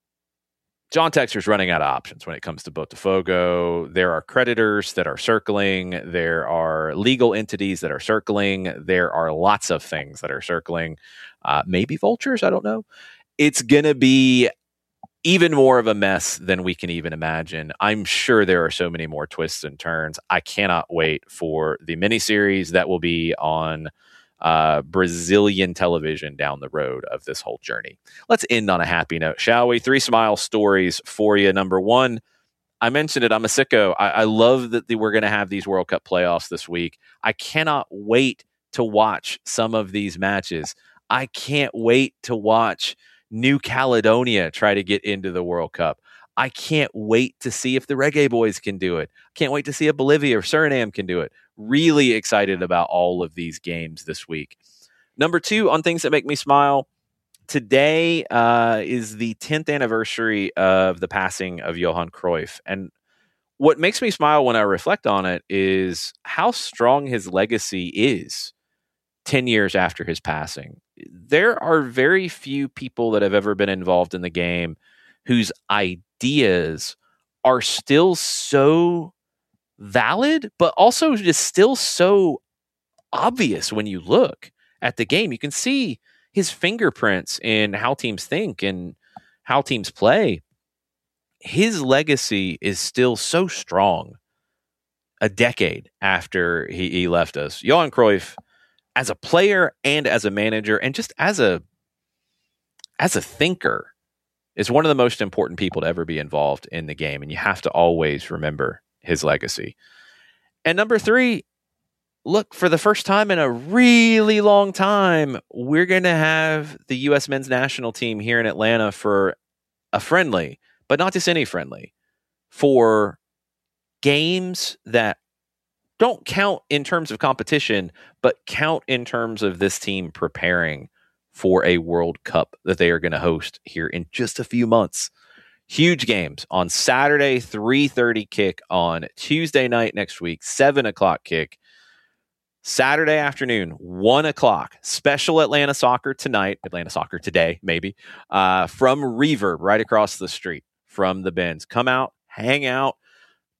John Textor's running out of options when it comes to Botafogo. There are creditors that are circling. There are legal entities that are circling. There are lots of things that are circling. Uh, maybe vultures, I don't know. It's going to be even more of a mess than we can even imagine. I'm sure there are so many more twists and turns. I cannot wait for the miniseries that will be on Uh, Brazilian television down the road of this whole journey. Let's end on a happy note, shall we? Three smile stories for you. Number one, I mentioned it. I'm a sicko. I, I love that the, we're going to have these World Cup playoffs this week. I cannot wait to watch some of these matches. I can't wait to watch New Caledonia try to get into the World Cup. I can't wait to see if the Reggae Boys can do it. Can't wait to see if Bolivia or Suriname can do it. Really excited about all of these games this week. Number two, on things that make me smile, today uh, is the tenth anniversary of the passing of Johan Cruyff. And what makes me smile when I reflect on it is how strong his legacy is ten years after his passing. There are very few people that have ever been involved in the game whose ideas are still so valid, but also just still so obvious when you look at the game. You can see his fingerprints in how teams think and how teams play. His legacy is still so strong a decade after he, he left us. Johan Cruyff, as a player and as a manager and just as a as a thinker, is one of the most important people to ever be involved in the game, and you have to always remember his legacy. And number three, look, for the first time in a really long time, we're going to have the U S men's national team here in Atlanta for a friendly, but not just any friendly, for games that don't count in terms of competition, but count in terms of this team preparing for a World Cup that they are going to host here in just a few months. Huge games on Saturday, three thirty kick, on Tuesday night next week, seven o'clock kick. Saturday afternoon, one o'clock, special Atlanta Soccer tonight, Atlanta Soccer today, maybe, uh, from Reverb right across the street from the Benz. Come out, hang out,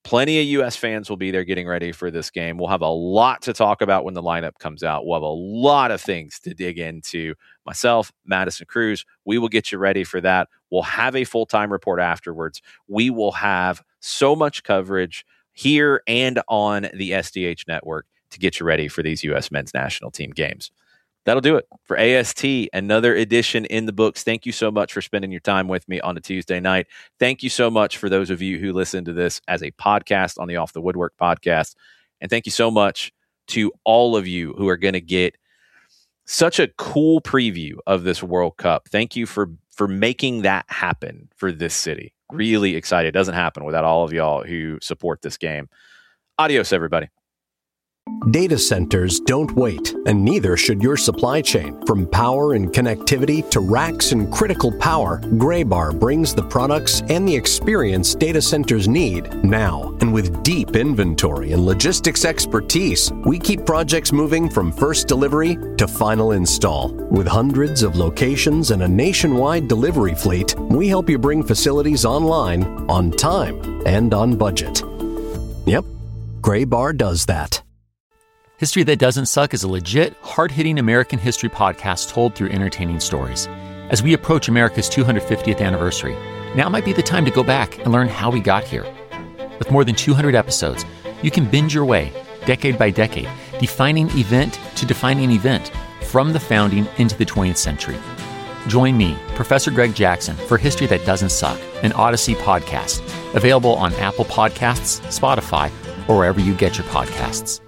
Plenty of U S fans will be there getting ready for this game. We'll have a lot to talk about when the lineup comes out. We'll have a lot of things to dig into. Myself, Madison Cruz, we will get you ready for that. We'll have a full-time report afterwards. We will have so much coverage here and on the S D H network to get you ready for these U S men's national team games. That'll do it for A S T, another edition in the books. Thank you so much for spending your time with me on a Tuesday night. Thank you so much for those of you who listen to this as a podcast on the Off the Woodwork podcast. And thank you so much to all of you who are going to get such a cool preview of this World Cup. Thank you for, for making that happen for this city. Really excited. It doesn't happen without all of y'all who support this game. Adios, everybody. Data centers don't wait, and neither should your supply chain. From power and connectivity to racks and critical power, Graybar brings the products and the experience data centers need now. And with deep inventory and logistics expertise, we keep projects moving from first delivery to final install. With hundreds of locations and a nationwide delivery fleet, we help you bring facilities online, on time, and on budget. Yep, Graybar does that. History That Doesn't Suck is a legit, hard-hitting American history podcast told through entertaining stories. As we approach America's two hundred fiftieth anniversary, now might be the time to go back and learn how we got here. With more than two hundred episodes, you can binge your way, decade by decade, defining event to defining event, from the founding into the twentieth century. Join me, Professor Greg Jackson, for History That Doesn't Suck, an Odyssey podcast, available on Apple Podcasts, Spotify, or wherever you get your podcasts.